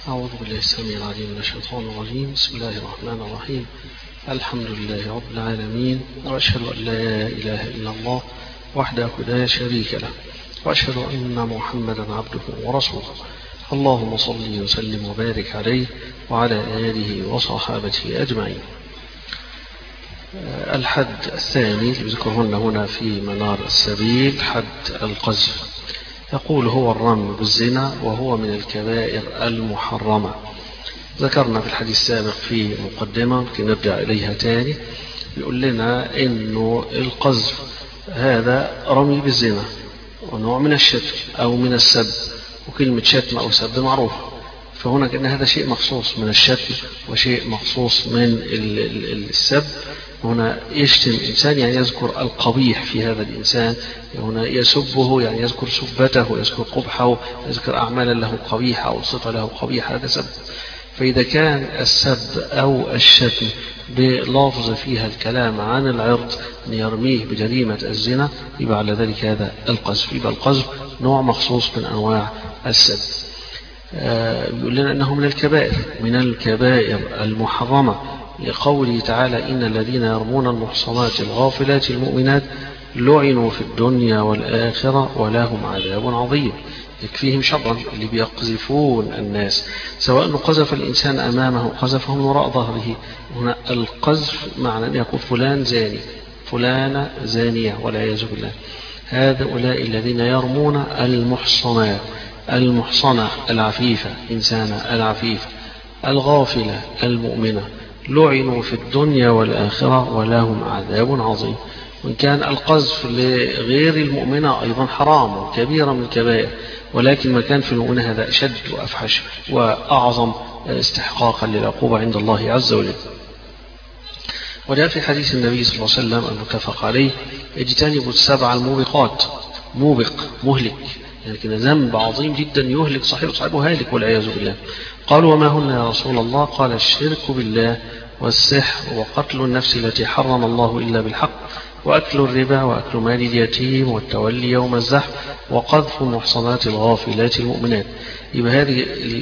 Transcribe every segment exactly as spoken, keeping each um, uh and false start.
أعوذ بالله السميع العليم من الشيطان الرجيم. بسم الله الرحمن الرحيم. الحمد لله رب العالمين، وأشهد أن لا إله إلا الله وحده لا شريك له، وأشهد أن محمدا عبده ورسوله. اللهم صل وسلم وبارك عليه وعلى آله وصحابته أجمعين. الحد الثاني يذكرهن هنا في منار السبيل حد القذف. يقول هو الرمي بالزنا وهو من الكبائر المحرمة. ذكرنا في الحديث السابق في مقدمة يمكن نرجع إليها تاني، يقول لنا إنه القذف هذا رمي بالزنا ونوع من الشتم أو من السب، وكلمة شتم أو سب معروفة، فهنا كأن هذا شيء مخصوص من الشتم وشيء مخصوص من السب. هنا يشتم إنسان يعني يذكر القبيح في هذا الإنسان، هنا يسبه يعني يذكر سبته، يذكر قبحه، يذكر أعمالا له قبيحة أو صفة له قبيحة، هذا سب. فإذا كان السب أو الشتم بلفظ فيها الكلام عن العرض أن يرميه بجريمة الزنا، يبقى على ذلك هذا القذف. يبقى القذف نوع مخصوص من أنواع السب. يقول لنا أنه من الكبائر من الكبائر المحرمة، لقوله تعالى إن الذين يرمون المحصنات الغافلات المؤمنات لعنوا في الدنيا والآخرة ولهم عذاب عظيم. يكفيهم شرا اللي بيقذفون الناس، سواء قذف الإنسان أمامه قذفه من وراء ظهره. هنا القذف معنى أن يقول فلان زاني، فلانة زانية والعياذ بالله. هؤلاء الذين يرمون المحصنات، المحصنة العفيفة، إنسانة العفيفة الغافلة المؤمنة، لعنوا في الدنيا والآخرة ولهم عذاب عظيم. وإن كان القذف لغير المؤمنة أيضا حرام وكبيرة من الكبائر، ولكن ما كان في المؤمنة هذا أشد وأفحش وأعظم استحقاقا للعقوبة عند الله عز وجل. وجاء في حديث النبي صلى الله عليه وسلم المتفق عليه: اجتنبوا السبع الموبقات. موبق مهلك، لكن ذنب عظيم جدا يهلك صاحبه، صاحبه هالك والعياذ بالله. قالوا وما هن يا رسول الله؟ قال الشرك بالله والسحر وقتل النفس التي حرم الله إلا بالحق وأكل الربا وأكل مال اليتيم والتولي يوم الزحف وقذف المحصنات الغافلات المؤمنات. يبقى هذه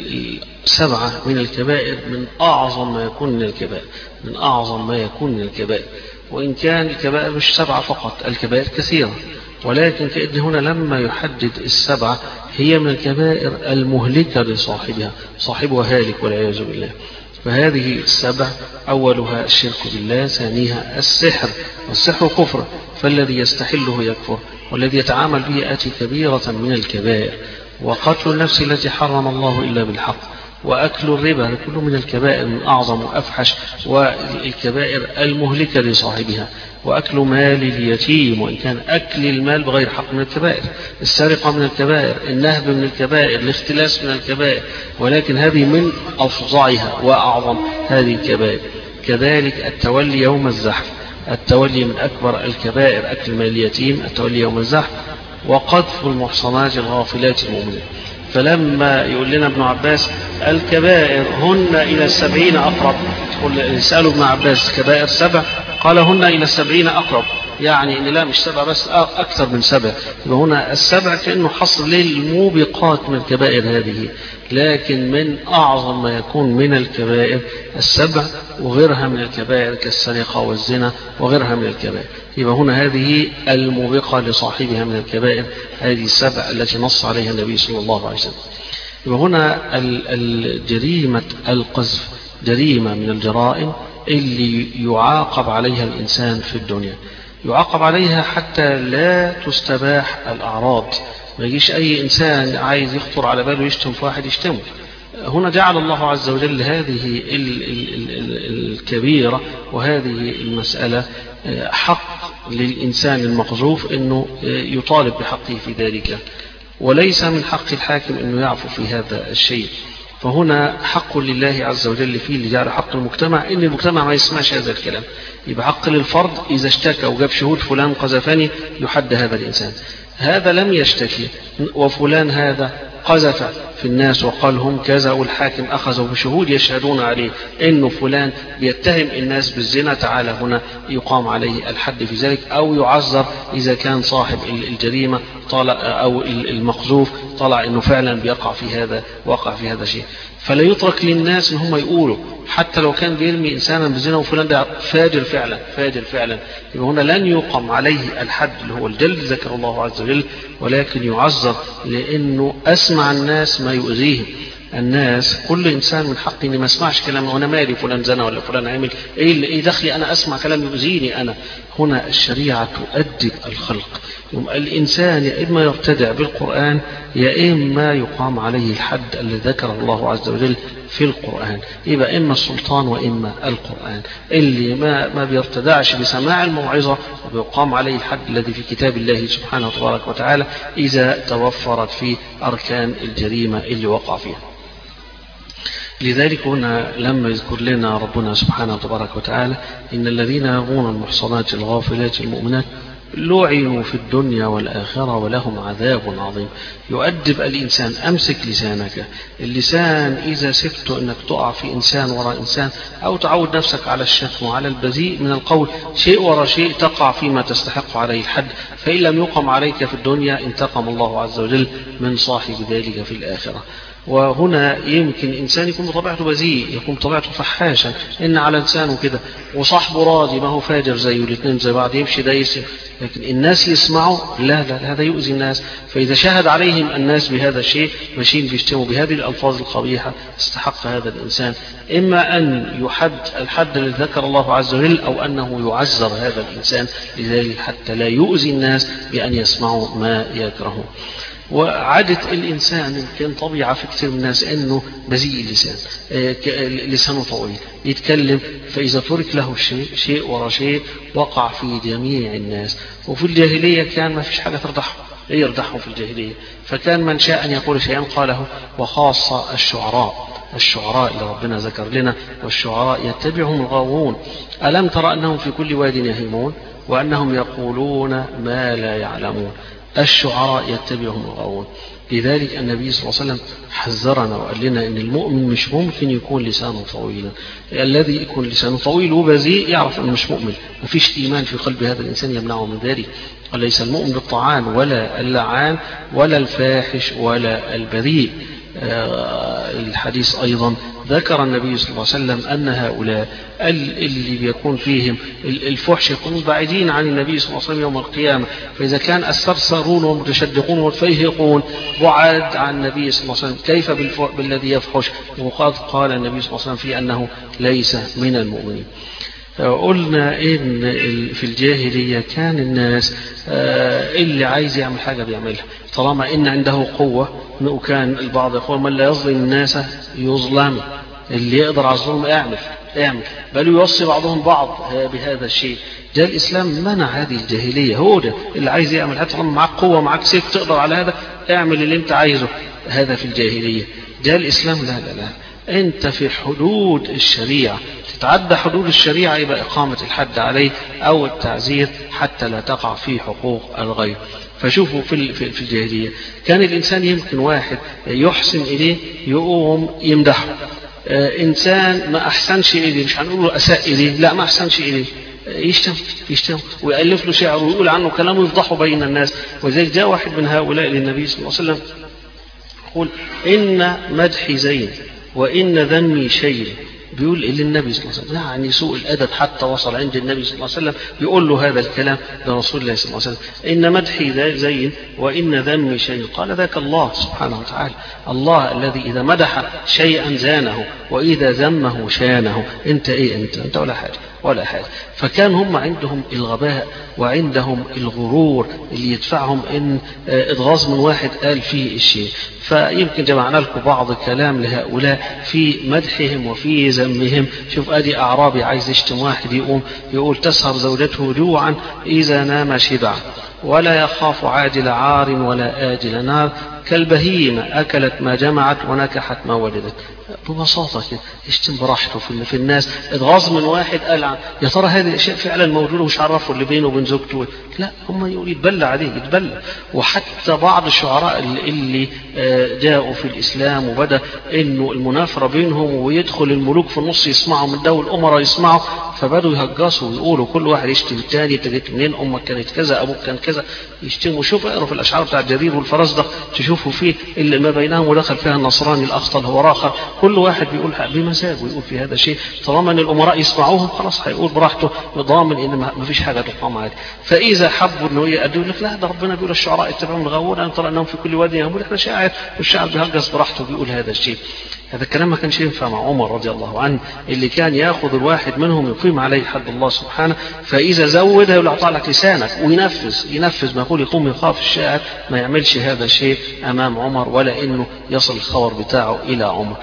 السبعة من الكبائر، من أعظم ما يكون من الكبائر، من أعظم ما يكون من الكبائر. وإن كان الكبائر مش سبعة فقط، الكبائر كثيرة، ولكن كأن هنا لما يحدد السبعة هي من الكبائر المهلكة لصاحبها، صاحبها هالك والعياذ بالله. فهذه السبع أولها الشرك بالله، ثانيها السحر، والسحر كفر، فالذي يستحله يكفر، والذي يتعامل به آتي كبيرة من الكبائر. وقتل النفس التي حرم الله إلا بالحق، وأكل الربا، كله من الكبائر، من أعظم وأفحش والكبائر المهلكة لصاحبها. وأكل مال اليتيم، وإن كان أكل المال بغير حق من الكبائر. السرقة من الكبائر، النهب من الكبائر، الاختلاس من الكبائر، ولكن هذه من أفظعها وأعظم هذه الكبائر. كذلك التولي يوم الزحف، التولي من أكبر الكبائر، أكل مال اليتيم، التولي يوم الزحف. وقذف المحصنات الغافلات المؤمنات. فلما يقول لنا ابن عباس الكبائر هن إلى السبعين أقرب، يسأل ابن عباس كبائر سبع، قال هن إلى السبعين أقرب، يعني إن لا مش سبع بس، أكثر من سبع. يبقى هنا السبع كأنه حصر للموبقات من الكبائر هذه، لكن من أعظم ما يكون من الكبائر السبع، وغيرها من الكبائر كالسرقة والزنا وغيرها من الكبائر. يبقى هنا هذه الموبقة لصاحبها من الكبائر، هذه السبع التي نص عليها النبي صلى الله عليه وسلم. يبقى هنا الجريمة القذف جريمة من الجرائم اللي يعاقب عليها الإنسان في الدنيا، يعاقب عليها حتى لا تستباح الأعراض. ما يجيش أي إنسان عايز يخطر على باله يشتم في واحد يشتمه. هنا جعل الله عز وجل هذه الكبيرة وهذه المسألة حق للإنسان المقذوف أنه يطالب بحقه في ذلك، وليس من حق الحاكم أنه يعفو في هذا الشيء. فهنا حق لله عز وجل فيه، اللي جعل حق المجتمع ان المجتمع ما يسمعش هذا الكلام. يبقى حق للفرد اذا اشتكى وجاب شهود فلان قذفني يحد هذا الانسان. هذا لم يشتكي وفلان هذا قذف في الناس وقال هم كذا، والحاكم أخذوا بشهود يشهدون عليه إنه فلان بيتهم الناس بالزنا، تعالى هنا يقام عليه الحد في ذلك، أو يعذر إذا كان صاحب الجريمة طال أو المقذوف طلع انه فعلا بيقع في هذا وقع في هذا شيء. فلا يترك للناس ان هم يقولوا حتى لو كان بيرمي انسانا بزنا وفلان ده فاجر فعلا فاجر فعلا، يبقى هنا لن يقم عليه الحد اللي هو الجلد ذكر الله عز وجل، ولكن يعذر لانه اسمع الناس ما يؤذيهم. الناس كل انسان من حقي اني ما اسمعش كلام، وانا مالي فلان زنا ولا فلان عمل ايه اللي ايه دخلي انا اسمع كلام يؤذيني انا. هنا الشريعه تؤدب الخلق. الانسان يا اما يرتدع بالقران يا اما يقام عليه الحد الذي ذكره الله عز وجل في القران، يبقى اما السلطان واما القران. اللي ما ما بيرتدعش بسماع الموعظه وبيقام عليه الحد الذي في كتاب الله سبحانه وتبارك وتعالى اذا توفرت فيه اركان الجريمه اللي وقع فيها. لذلك هنا لما يذكر لنا ربنا سبحانه وتبارك وتعالى إن الذين يرمون المحصنات الغافلات المؤمنات لعنوا في الدنيا والآخرة ولهم عذاب عظيم. يؤدب الإنسان. أمسك لسانك. اللسان إذا سكت أنك تقع في إنسان وراء إنسان أو تعود نفسك على الشتم وعلى البذيء من القول شيء وراء شيء تقع فيما تستحق عليه الحد، فإن لم يقم عليك في الدنيا انتقم الله عز وجل من صاحب ذلك في الآخرة. وهنا يمكن إنسان يكون بطبيعته بذيء، يكون بطبيعته فحاشا، إن على لسانه كده وصاحبه راضي ما هو فاجر زيه، الاثنين زي بعض، يمشي ده يسمع، لكن الناس يسمعوا لا لا هذا يؤذي الناس. فإذا شاهد عليهم الناس بهذا الشيء ماشيين بيشتموا بهذه الألفاظ القبيحة استحق هذا الإنسان إما أن يحد الحد الذي ذكر الله عز وجل أو أنه يعذر هذا الإنسان لذلك حتى لا يؤذي الناس بأن يسمعوا ما يكرهون. وعادة الإنسان يمكن طبيعة في كثير من الناس أنه بذيء اللسان، لسانه طويل يتكلم، فإذا ترك له شيء شيء ورا شيء وقع في جميع الناس. وفي الجاهلية كان ما فيش حاجة ترضحه، إيه يرضحه في الجاهلية؟ فكان من شاء أن يقول شيئا قاله، وخاصة الشعراء الشعراء اللي ربنا ذكر لنا والشعراء يتبعهم الغاوون. ألم ترى أنهم في كل واد يهيمون وأنهم يقولون ما لا يعلمون. الشعراء يتبعهم الغاوون. لذلك النبي صلى الله عليه وسلم حذرنا وقال لنا ان المؤمن مش ممكن يكون لسانه طويلا. الذي يكون لسانه طويل وبذيء يعرف انه مش مؤمن، مفيش ايمان في قلب هذا الانسان يمنعه من ذلك. وليس المؤمن بالطعان ولا اللعان ولا الفاحش ولا البذيء. آه الحديث ايضا ذكر النبي صلى الله عليه وسلم أن هؤلاء اللي بيكون فيهم الفحش يكونوا بعيدين عن النبي صلى الله عليه وسلم يوم القيامة. فإذا كان الثرثرون والمتشدقون والفيهقون بعاد عن النبي صلى الله عليه وسلم كيف بالذي يفحش؟ وقد قال النبي صلى الله عليه وسلم فيه أنه ليس من المؤمنين. قلنا إن في الجاهلية كان الناس اللي عايز يعمل حاجة بيعملها طالما إن عنده قوة. وكان البعض يقول من لا يظلم الناس يظلم، اللي يقدر على الظلم اعمل اعمل بل يوصي بعضهم بعض بهذا الشيء. جاء الإسلام منع هذه الجاهلية. هو ده اللي عايز يعمل، حتى لما معك قوة معك سيف تقدر على هذا اعمل اللي انت عايزه. هذا في الجاهلية. جاء الإسلام لا لا لا انت في حدود الشريعة، تتعدى حدود الشريعة يبقى إقامة الحد عليه أو التعزير حتى لا تقع في حقوق الغير. فشوفوا في في الجاهلية كان الإنسان يمكن واحد يحسن إليه يقوم يمدحه، آه إنسان ما أحسنش إليه مش هنقول له أساء إليه، لا ما أحسنش إليه يشتم يشتم ويألف له شعر ويقول عنه كلام يفضحه بين الناس. وذلك جاء واحد من هؤلاء للنبي صلى الله عليه وسلم يقول إن مدحي زين وإن ذمي شيء. بيقول إيه للنبي صلى الله عليه وسلم؟ يعني سوء الأدب حتى وصل عند النبي صلى الله عليه وسلم يقول له هذا الكلام لرسول الله صلى الله عليه وسلم. إن مدحي زين وإن ذمي شيء. قال ذاك الله سبحانه وتعالى، الله الذي إذا مدح شيئا زانه وإذا ذمه شانه. أنت إيه أنت؟ أنت ولا حاجة ولا حاجة. فكان هم عندهم الغباء وعندهم الغرور اللي يدفعهم إن إتغاظ من واحد قال فيه الشيء. فيمكن جمعنا لكم بعض الكلام لهؤلاء في مدحهم وفي ذمهم. شوف أدي أعرابي عايز يشتم واحد يقوم يقول تسهر زوجته جوعا إذا نام شبع ولا يخاف عاجل عار ولا آجل نار كالبهيمة أكلت ما جمعت ونكحت ما ولدت. ببساطة كده يشتم براحته في الناس. اتغاظ من واحد قال يا ترى هذه الأشياء فعلا موجودة ومش عرفوا اللي بينه وبين زوجته، لا هم يقول يتبلى عليه يتبلى. وحتى بعض الشعراء اللي جاءوا في الإسلام وبدأ إنه المنافرة بينهم ويدخل الملوك في النص يسمعوا من ده والأمراء يسمعوا، فبدوا يهجصوا ويقولوا كل واحد يشتم الثاني، انت جيت منين، أمك كانت كذا، أبوك كان كذا. كذا يشتموا. شوف اقروا في الاشعار بتاع جرير والفرزدق تشوفوا فيه اللي ما بينهم ودخل فيها النصراني الاخطل هو راخر، كل واحد بيقول بمزاجه ويقول في هذا شيء، طالما ان الامراء يسمعوهم خلاص هيقول براحته ضامن ان ما فيش حاجه تقام عليه. فاذا حبوا انه يأدوا لك لا ده ربنا بيقول الشعراء اتبعوا الغاوون ان ترى انهم في كل واد يهيمون، احنا شاعر والشعب بيهجس براحته بيقول هذا الشيء. هذا الكلام ما كانش ينفع مع عمر رضي الله عنه اللي كان ياخذ الواحد منهم يقيم عليه حد الله سبحانه، فاذا زودها يقول اعطى لك لسانك وينفذ ينفذ ما يقول، يقوم يخاف الشاعر ما يعملش هذا الشيء امام عمر ولا انه يصل الخبر بتاعه الى عمر.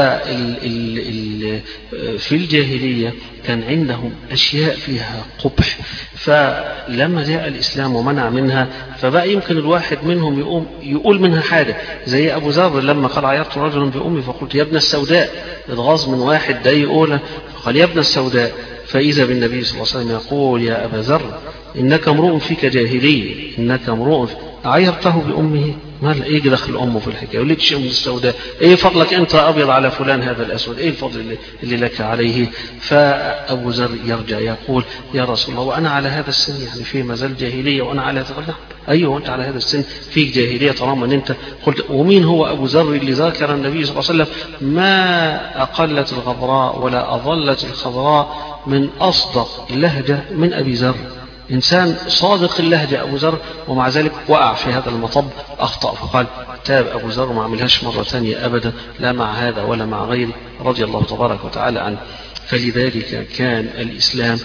ففي الجاهلية كان عندهم أشياء فيها قبح، فلما جاء الإسلام ومنع منها فبقى يمكن الواحد منهم يقوم يقول منها حاجة، زي أبو ذر لما قال عيرت رجلا بأمي فقلت يا ابن السوداء، اتغاظ من واحد ده يقول فقال يا ابن السوداء، فإذا بالنبي صلى الله عليه وسلم يقول يا أبا ذر إنك امرؤ فيك جاهلية، إنك امرؤ عيرته بأمه، ما ايه دخل امه في الحكايه؟ وليك شيء من السوداء، ايه فضلك انت ابيض على فلان هذا الاسود، ايه الفضل اللي, اللي لك عليه؟ فابو ذر يرجع يقول يا رسول الله وانا على هذا السن، يعني في مازال جاهليه وانا على هذا؟ نعم ايوه وانت على هذا السن فيك جاهليه طالما ان انت قلت. ومين هو ابو ذر اللي ذكر النبي صلى الله عليه وسلم ما اقلت الغبراء ولا اضلت الخضراء من اصدق لهجه من ابي ذر، إنسان صادق اللهجة أبو ذر، ومع ذلك وقع في هذا المطب أخطأ فقال تاب أبو ذر وما عملهاش مرة ثانية أبدا لا مع هذا ولا مع غيره رضي الله تبارك وتعالى عنه. فلذلك كان الإسلام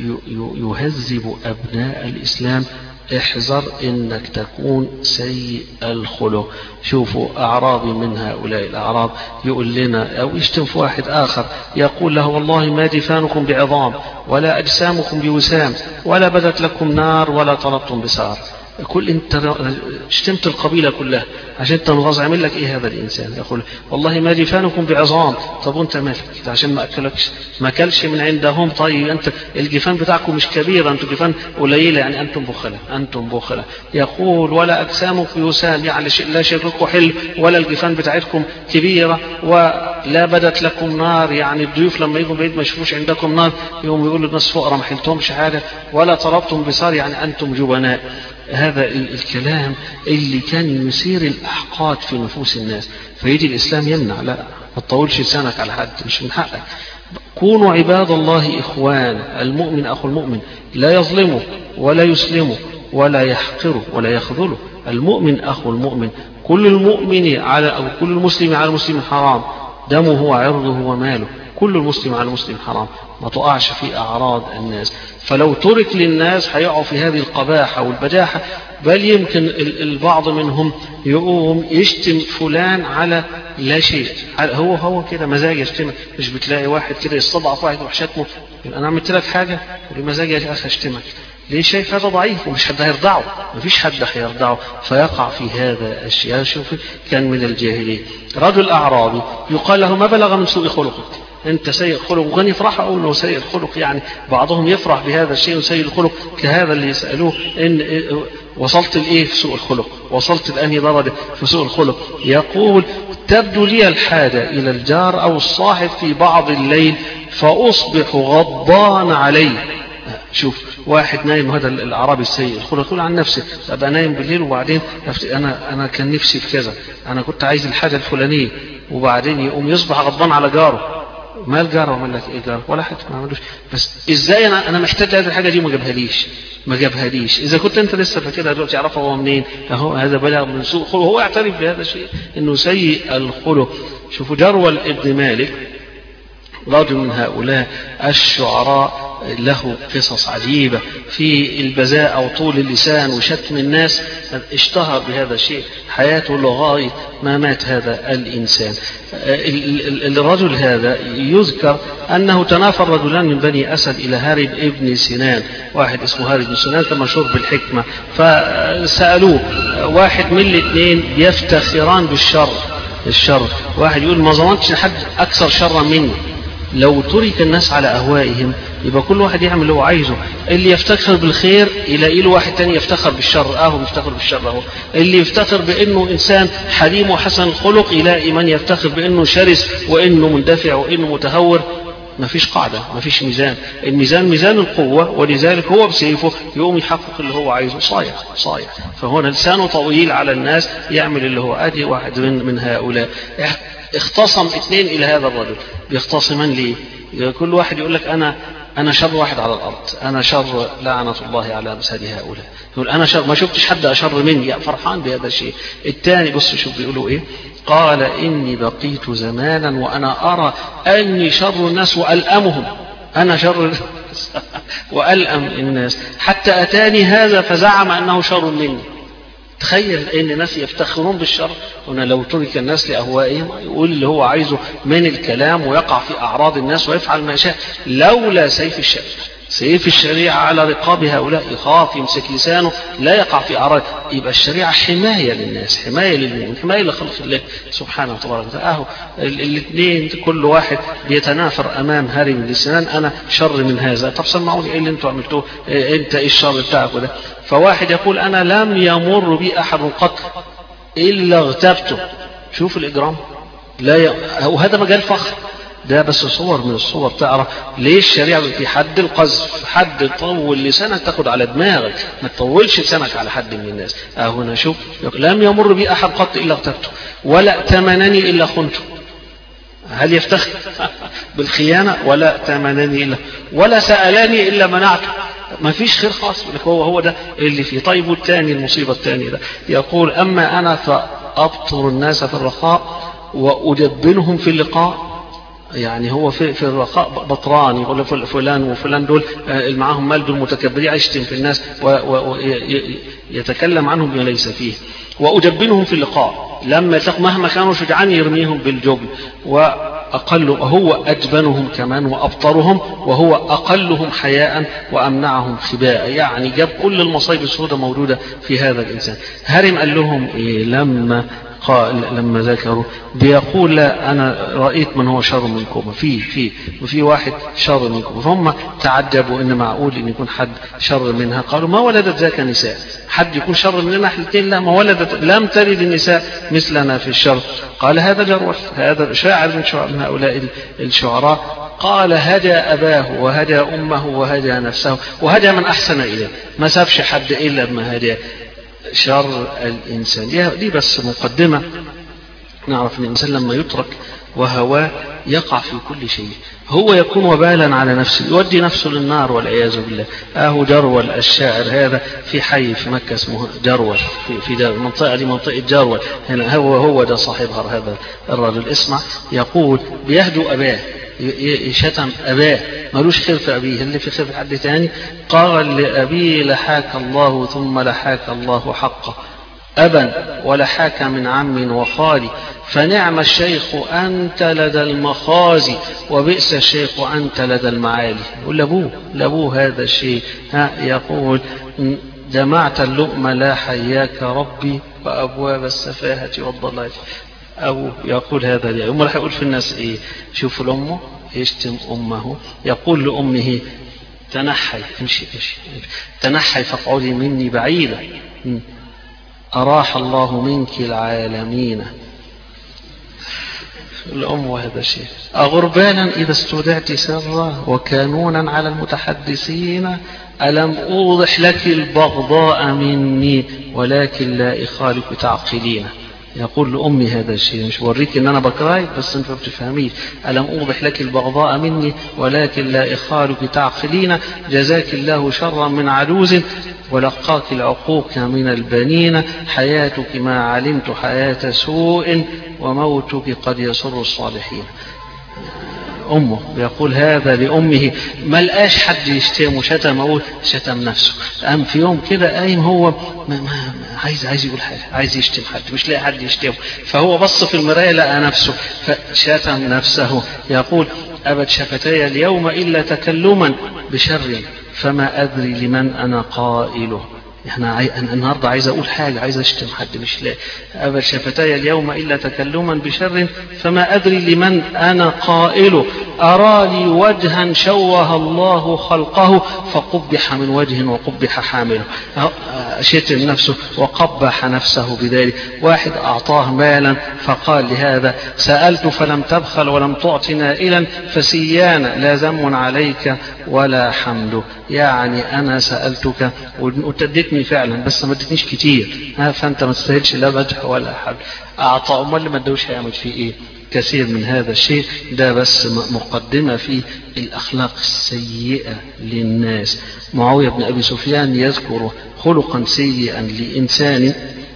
يهذب أبناء الإسلام، احذر انك تكون سيء الخلق. شوفوا اعرابي من هؤلاء الاعراب يقول لنا او يشتم في واحد اخر يقول له والله ما دفانكم بعظام ولا اجسامكم بوسام ولا بدت لكم نار ولا طلبتم بسار. كل انت شتمت القبيله كلها عشان تنغص، عمل لك ايه هذا الانسان؟ يقول والله ما جفانكم بعظام، طب وانت مالك عشان ما اكلكش ما اكلش من عندهم؟ طيب انت الجفان بتاعكم مش كبيره، انتم جفان قليله، يعني انتم بخله انتم بخله. يقول ولا اجسامكم يسام، يعني لا شركم حلو ولا الجفان بتاعتكم كبيره، ولا بدت لكم نار، يعني الضيوف لما يجوا بعيد ما يشوفوش عندكم نار يقوم يقولوا الناس فقراء ما حلتهمش حاجه، ولا طلبتم بصار يعني انتم جبناء. هذا الكلام اللي كان يثير الأحقاد في نفوس الناس، فيجي الإسلام يمنع لا ما تطولش لسانك على حد، مش من حقك. كونوا عباد الله إخوان، المؤمن أخو المؤمن لا يظلمه ولا يسلمه ولا يحقره ولا يخذله. المؤمن أخو المؤمن، كل المؤمن على أو كل المسلم على المسلم حرام دمه وعرضه وماله، كل المسلم على المسلم حرام، ما تقعش في أعراض الناس. فلو ترك للناس هيقعوا في هذه القباحة والبجاحة، بل يمكن البعض منهم يقوم يشتم فلان على لا شيء، هو هو كده مزاج يشتمك. مش بتلاقي واحد كده يستضعف واحد يروح شتمه، انا عملت لك حاجة ولمزاج يا اخي اشتمك ليه؟ شايف هذا ضعيف ومش حد هيرضعه، مفيش حد هيرضعه، فيقع في هذا الشيء. شوف كان من الجاهلية رجل أعرابي يقال له ما بلغ من سوء خلقك، انت سيء خلق، وكان يفرح اقول انه سيء الخلق، يعني بعضهم يفرح بهذا الشيء وسيء الخلق كهذا اللي يسالوه ان وصلت لايه في سوء الخلق، وصلت لانهي درجه في سوء الخلق؟ يقول تبدو لي الحاجه الى الجار او الصاحب في بعض الليل فاصبح غضبان عليه. شوف واحد نايم، هذا الاعرابي السيء الخلق يقول عن نفسه ابقى نايم بالليل وبعدين انا انا كان نفسي في كذا، انا كنت عايز الحاجه الفلانيه، وبعدين يقوم يصبح غضبان على جاره. ما الجار وعمل لك ايه جار ولا حاجه ما عملوش، بس ازاي انا انا محتاج هذه الحاجه دي وما جابهاليش ما جابهاليش اذا كنت انت لسه فاكرها دلوقتي تعرفها هو منين؟ اهو هذا بلغ من سوء خلق، هو يعترف بهذا الشيء انه سيء الخلق. شوفوا جرول ابن مالك رجل من هؤلاء الشعراء له قصص عجيبة في البذاء أو طول اللسان وشتم الناس، اشتهر بهذا الشيء حياته لغاية ما مات هذا الإنسان. الرجل هذا يذكر أنه تنافر رجلان من بني أسد إلى هارب ابن سنان، واحد اسمه هارب ابن سنان كان مشهور بالحكمة، فسألوه واحد من الاثنين يفتخران بالشر الشر واحد يقول ما ظننتش حد أكثر شرا مني. لو ترك الناس على أهوائهم يبقى كل واحد يعمل اللي هو عايزه، اللي يفتخر بالخير يلاقي له واحد تاني يفتخر بالشر، اهو يفتخر بالشر اهو، اللي يفتخر بانه انسان حليم وحسن الخلق يلاقي من يفتخر بانه شرس وانه مندفع وانه متهور. ما فيش قاعدة، ما فيش ميزان. الميزان ميزان القوة، ولذلك هو بسيفه يقوم يحقق اللي هو عايزه. صايع صايع. فهنا لسانه طويل على الناس، يعمل اللي هو أدي واحد من, من هؤلاء. اختصم اثنين إلى هذا الرجل، بيختصمان ليه؟ كل واحد يقول لك أنا أنا شر واحد على الأرض، أنا شر لعنة الله على أمثال هؤلاء. يقول أنا شر، ما شفتش حد أشر مني، فرحان بهذا الشيء. الثاني بص شوف بيقولوا إيه، قال إني بقيت زمانا وأنا أرى أني شر الناس وألأمهم، أنا شر وألأم الناس، حتى أتاني هذا فزعم أنه شر مني. تخيل ان الناس يفتخرون بالشر. هنا لو ترك الناس لاهوائهم يقول اللي هو عايزه من الكلام ويقع في اعراض الناس ويفعل ما يشاء، لولا سيف الشريعه. سيف الشريعه على رقاب هؤلاء، يخاف يمسك لسانه لا يقع في اعراض. يبقى الشريعه حمايه للناس، حمايه للمؤمن، حمايه لخلق الله سبحانه وتعالى. اهو الاثنين كل واحد بيتنافر امام هرم اللسان، انا شر من هذا. طب سمعوني ايه اللي انتوا عملتوه، إيه انت ايه الشر بتاعك ده؟ فواحد يقول أنا لم يمر بي أحد قط إلا اغتبته. شوف الإجرام، لا ي... وهذا مجال فخر. ده بس صور من الصور تعرف ليه الشريعة في حد القذف، حد طول لسانك تاخد على دماغك، ما تطولش لسانك على حد من الناس. أه هنا شوف، لم يمر بي أحد قط إلا اغتبته ولا ائتمنني إلا خنته. هل يفتخر بالخيانة؟ ولا ائتمنني إلا، ولا سألني إلا منعته. ما فيش خير خاص، هو هو ده اللي فيه. طيب والثاني المصيبة الثانية ده يقول أما أنا فأبطر الناس في الرخاء وأدبنهم في اللقاء. يعني هو في في الرخاء بطران، يقول فلان وفلان دول اللي معاهم مال دول متكبرين، يشتم في الناس ويتكلم عنهم بما ليس فيه. وأدبنهم في اللقاء، لما مهما كانوا شجعان يرميهم بالجبن. وأقل هو أجبنهم كمان وأبطرهم، وهو أقلهم حياء وأمنعهم خباء. يعني جاب كل المصايب السوداء موجودة في هذا الإنسان. هرم قال لهم إيه لما قال لما ذكروا، بيقول لا أنا رأيت من هو شر منكم، في في وفي واحد شر منكم. فهم تعجبوا إن معقول إن يكون حد شر منها. قالوا ما ولدت ذاك نساء، حد يكون شر مننا احنا الاثنين؟ لا، ما ولدت، لم تلد النساء مثلنا في الشر. قال هذا جروح، هذا شاعر من شعراء من هؤلاء الشعراء. قال هدى أباه وهدى أمه وهدى نفسه وهدى من أحسن إليه، ما سابش حد إلا بما هدى. شر الإنسان دي بس مقدمة نعرف أن الإنسان لما يترك وهواه يقع في كل شيء، هو يكون وبالا على نفسه، يودي نفسه للنار والعياذ بالله. أهو جرول الشاعر هذا في حي في مكة اسمه جرول، في في دار المنطقة دي منطقة جرول، هنا هو هو ده صاحبها هذا الرجل. اسمع، يقول بيهدو أباه، شتم أباه، ملوش خير في أبيه، اللي في خير في حد تاني. قال لأبيه لحاك الله ثم لحاك الله حقه، أبا ولحاك من عم وخالي، فنعم الشيخ أنت لدى المخازي وبئس الشيخ أنت لدى المعالي. يقول لأبوه لأبوه هذا الشيء. ها يقول جمعت اللؤم لا حياك ربي وأبواب السفاهة والضلال. أو يقول هذا لي أمه، راح يقول في الناس إيه؟ شوفوا لأمه يشتم أمه، يقول لأمه تنحي امشي امشي تنحي فاقعدي مني بعيدا، أراح الله منك العالمين. الأم وهذا الشيء. أغربانا إذا استودعت سرا وكانونا على المتحدثين، ألم أوضح لك البغضاء مني ولكن لا إخالك تعقلين. يقول لأمي هذا الشيء، مش بوريك إن أنا بكراهك بس أنت ما بتفهميش. ألم أوضح لك البغضاء مني ولكن لا إخالك تعقلين، جزاك الله شرا من عجوز ولقاك العقوق من البنين، حياتك ما علمت حياة سوء وموتك قد يسر الصالحين. أمه بيقول هذا لأمه، ما لقاش حد يشتم وشتم، أقول شتم نفسه. قام في يوم كده قايم هو ما ما عايز عايز يقول حاجة، عايز يشتم حد مش لاقي حد يشتمه، فهو بص في المراية لقى نفسه فشتم نفسه. يقول أبت شفتي اليوم إلا تكلما بشر فما أدري لمن أنا قائله. احنا عاي... النهارده عايز اقول حاجه، عايز اشتم حد مش لاقي. ابى شفتي اليوم الا تكلما بشر فما ادري لمن انا قائله، ارى لي وجها شوه الله خلقه فقبح من وجه وقبح حامله. شتم نفسه وقبح نفسه بذلك. واحد أعطاه مالا فقال لهذا سألت فلم تبخل ولم تعط نائلا فسيانا لا ذم عليك ولا حمد. يعني أنا سألتك وتدتني فعلا بس ما ادتنيش كتير، فأنت ما تستاهلش لا مدح ولا حمد. أعطى أمال اللي ما ادوش هيعمل فيه إيه؟ كثير من هذا الشيء. ده بس مقدمة في الأخلاق السيئة للناس. معاوية بن أبي سفيان يذكر خلقا سيئا لإنسان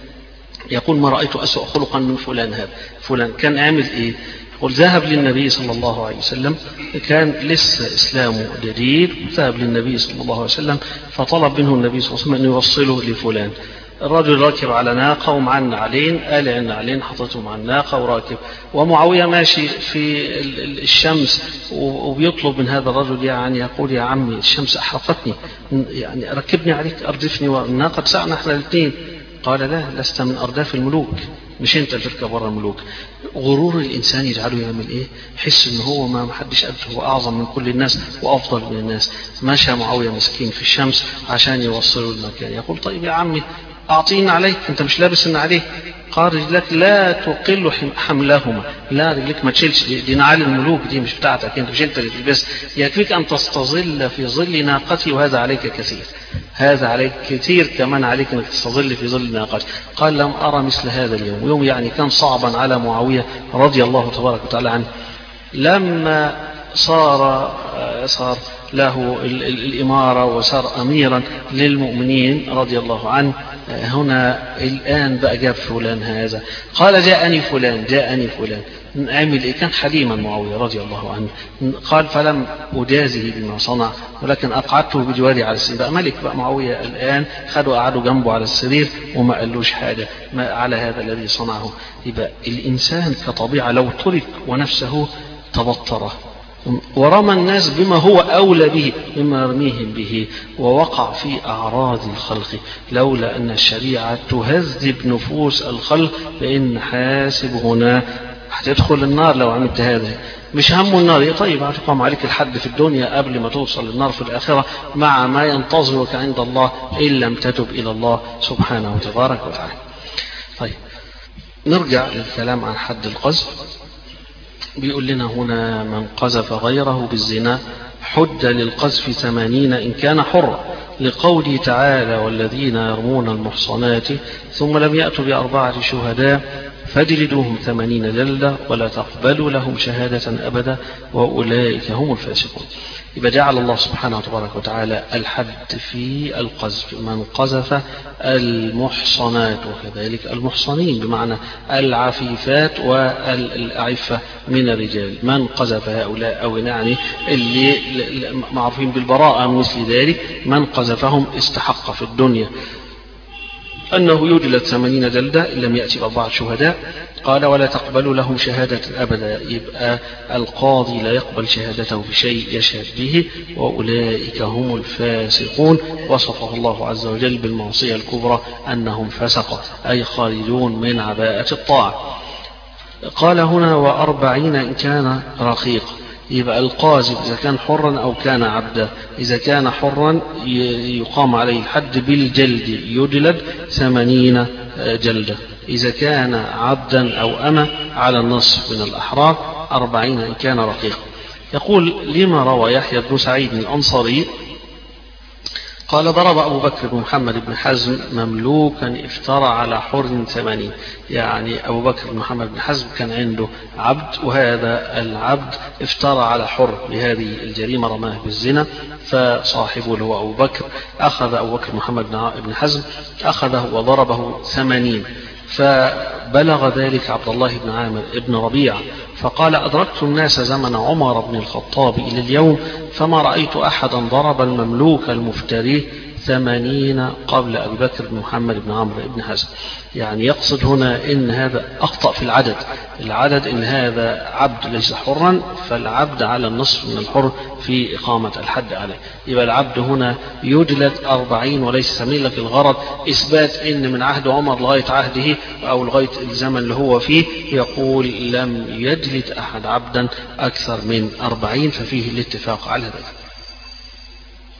يقول ما رأيت أسوأ خلقا من فلان. هذا فلان كان عامل إيه؟ يقول ذهب للنبي صلى الله عليه وسلم، كان لسه إسلامه جديد، ذهب للنبي صلى الله عليه وسلم فطلب منه النبي صلى الله عليه وسلم أن يوصله لفلان. الرجل راكب على ناقة ومع النعلين، قالع النعلين حطته مع الناقة وراكب، ومعاوية ماشي في الشمس وبيطلب من هذا الرجل يعني يقول يا عمي الشمس أحرقتني، يعني ركبني عليك أردفني والناقة تسعنا احنا الاثنين. قال لا، لست من أرداف الملوك، مش انت اللي تركب ورا الملوك. غرور الإنسان يجعله يعمل إيه؟ يحس إن هو ما محدش قده، هو أعظم من كل الناس وأفضل من الناس. مشى معاوية مسكين في الشمس عشان يوصلوا المكان. يقول طيب يا عمي أعطينا عليك، أنت مش لابس إن عليه. قال رجلك لا تقل حملهما، لا رجلك ما تشيلش، دي نعال الملوك، دي مش بتاعتك انت، مش انت اللي تلبس، يكفيك ان تستظل في ظل ناقتي وهذا عليك كثير، هذا عليك كثير كمان عليك انك تستظل في ظل ناقتي. قال لم ارى مثل هذا اليوم. يوم يعني كان صعبا على معاوية رضي الله تبارك وتعالى عنه. لما صار صار له الإمارة وصار أميرا للمؤمنين رضي الله عنه، هنا الآن بقى جاب فلان هذا، قال جاءني فلان جاءني فلان عمل إيه؟ كان حليما معاوية رضي الله عنه. قال فلم أجازه بما صنع ولكن أقعدته بجواري على السرير. بقى ملك بقى معاوية الآن، خدوا قعدوا جنبه على السرير وما قالوش حاجة ما على هذا الذي صنعه. يبقى الإنسان كطبيعة لو ترك ونفسه تبطره ورمى الناس بما هو أولى به مما يرميهم به، ووقع في أعراض الخلق، لولا أن الشريعة تهذب نفوس الخلق فإن حاسب هنا هتدخل النار لو عملت هذا. مش همه النار، طيب هتقام عليك الحد في الدنيا قبل ما توصل للنار في الآخرة مع ما ينتظرك عند الله إن لم تتب إلى الله سبحانه وتبارك وتعالى. طيب نرجع للكلام عن حد القذف. بيقول لنا هنا من قذف غيره بالزنا حد للقذف ثمانين إن كان حرا، لقوله تعالى والذين يرمون المحصنات ثم لم يأتوا بأربعة شهداء فاجلدوهم ثمانين جلدة ولا تقبلوا لهم شهادة أبدا وأولئك هم الفاسقون. يبقى جعل الله سبحانه وتبارك وتعالى الحد في القذف، من قذف المحصنات وكذلك المحصنين بمعنى العفيفات والأعفة من الرجال. من قذف هؤلاء أو يعني اللي معروفين بالبراءة مثل ذلك، من قذفهم استحق في الدنيا أنه يجلد ثمانين جلدة إن لم يأتي بأربعة شهداء. قال ولا تقبل لهم شهادة أبدا، يبقى القاضي لا يقبل شهادته بشيء يشهد به، وأولئك هم الفاسقون. وصفه الله عز وجل بالمعصية الكبرى أنهم فسقة أي خارجون من عباءة الطاعة. قال هنا وأربعين إن كان رقيق، يبقى القاذف إذا كان حرا أو كان عبدا. إذا كان حرا يقام عليه الحد بالجلد يجلد ثمانين جلدة، إذا كان عبدا أو أمة على النصف من الأحرار أربعين إن كان رقيق. يقول لما روى يحيى بن سعيد الأنصاري قال ضرب أبو بكر بن محمد بن حزم مملوكا افترى على حر ثمانين. يعني أبو بكر بن محمد بن حزم كان عنده عبد، وهذا العبد افترى على حر بهذه الجريمة، رماه بالزنا، فصاحبه اللي هو أبو بكر أخذ أبو بكر محمد بن حزم أخذه وضربه ثمانين. فبلغ ذلك عبد الله بن عامر بن ربيعة فقال أدركت الناس زمن عمر بن الخطاب إلى اليوم فما رأيت أحدا ضرب المملوك المفتري ثمانين قبل أبي بكر بن محمد بن عمرو بن حزم. يعني يقصد هنا إن هذا أخطأ في العدد، العدد إن هذا عبد ليس حرا، فالعبد على النصف من الحر في إقامة الحد عليه. يبقى العبد هنا يجلد أربعين وليس ثمانين، لكن الغرض إثبات إن من عهد عمر لغاية عهده أو لغاية الزمن اللي هو فيه يقول لم يجلد أحد عبدا أكثر من أربعين، ففيه الاتفاق على ذلك.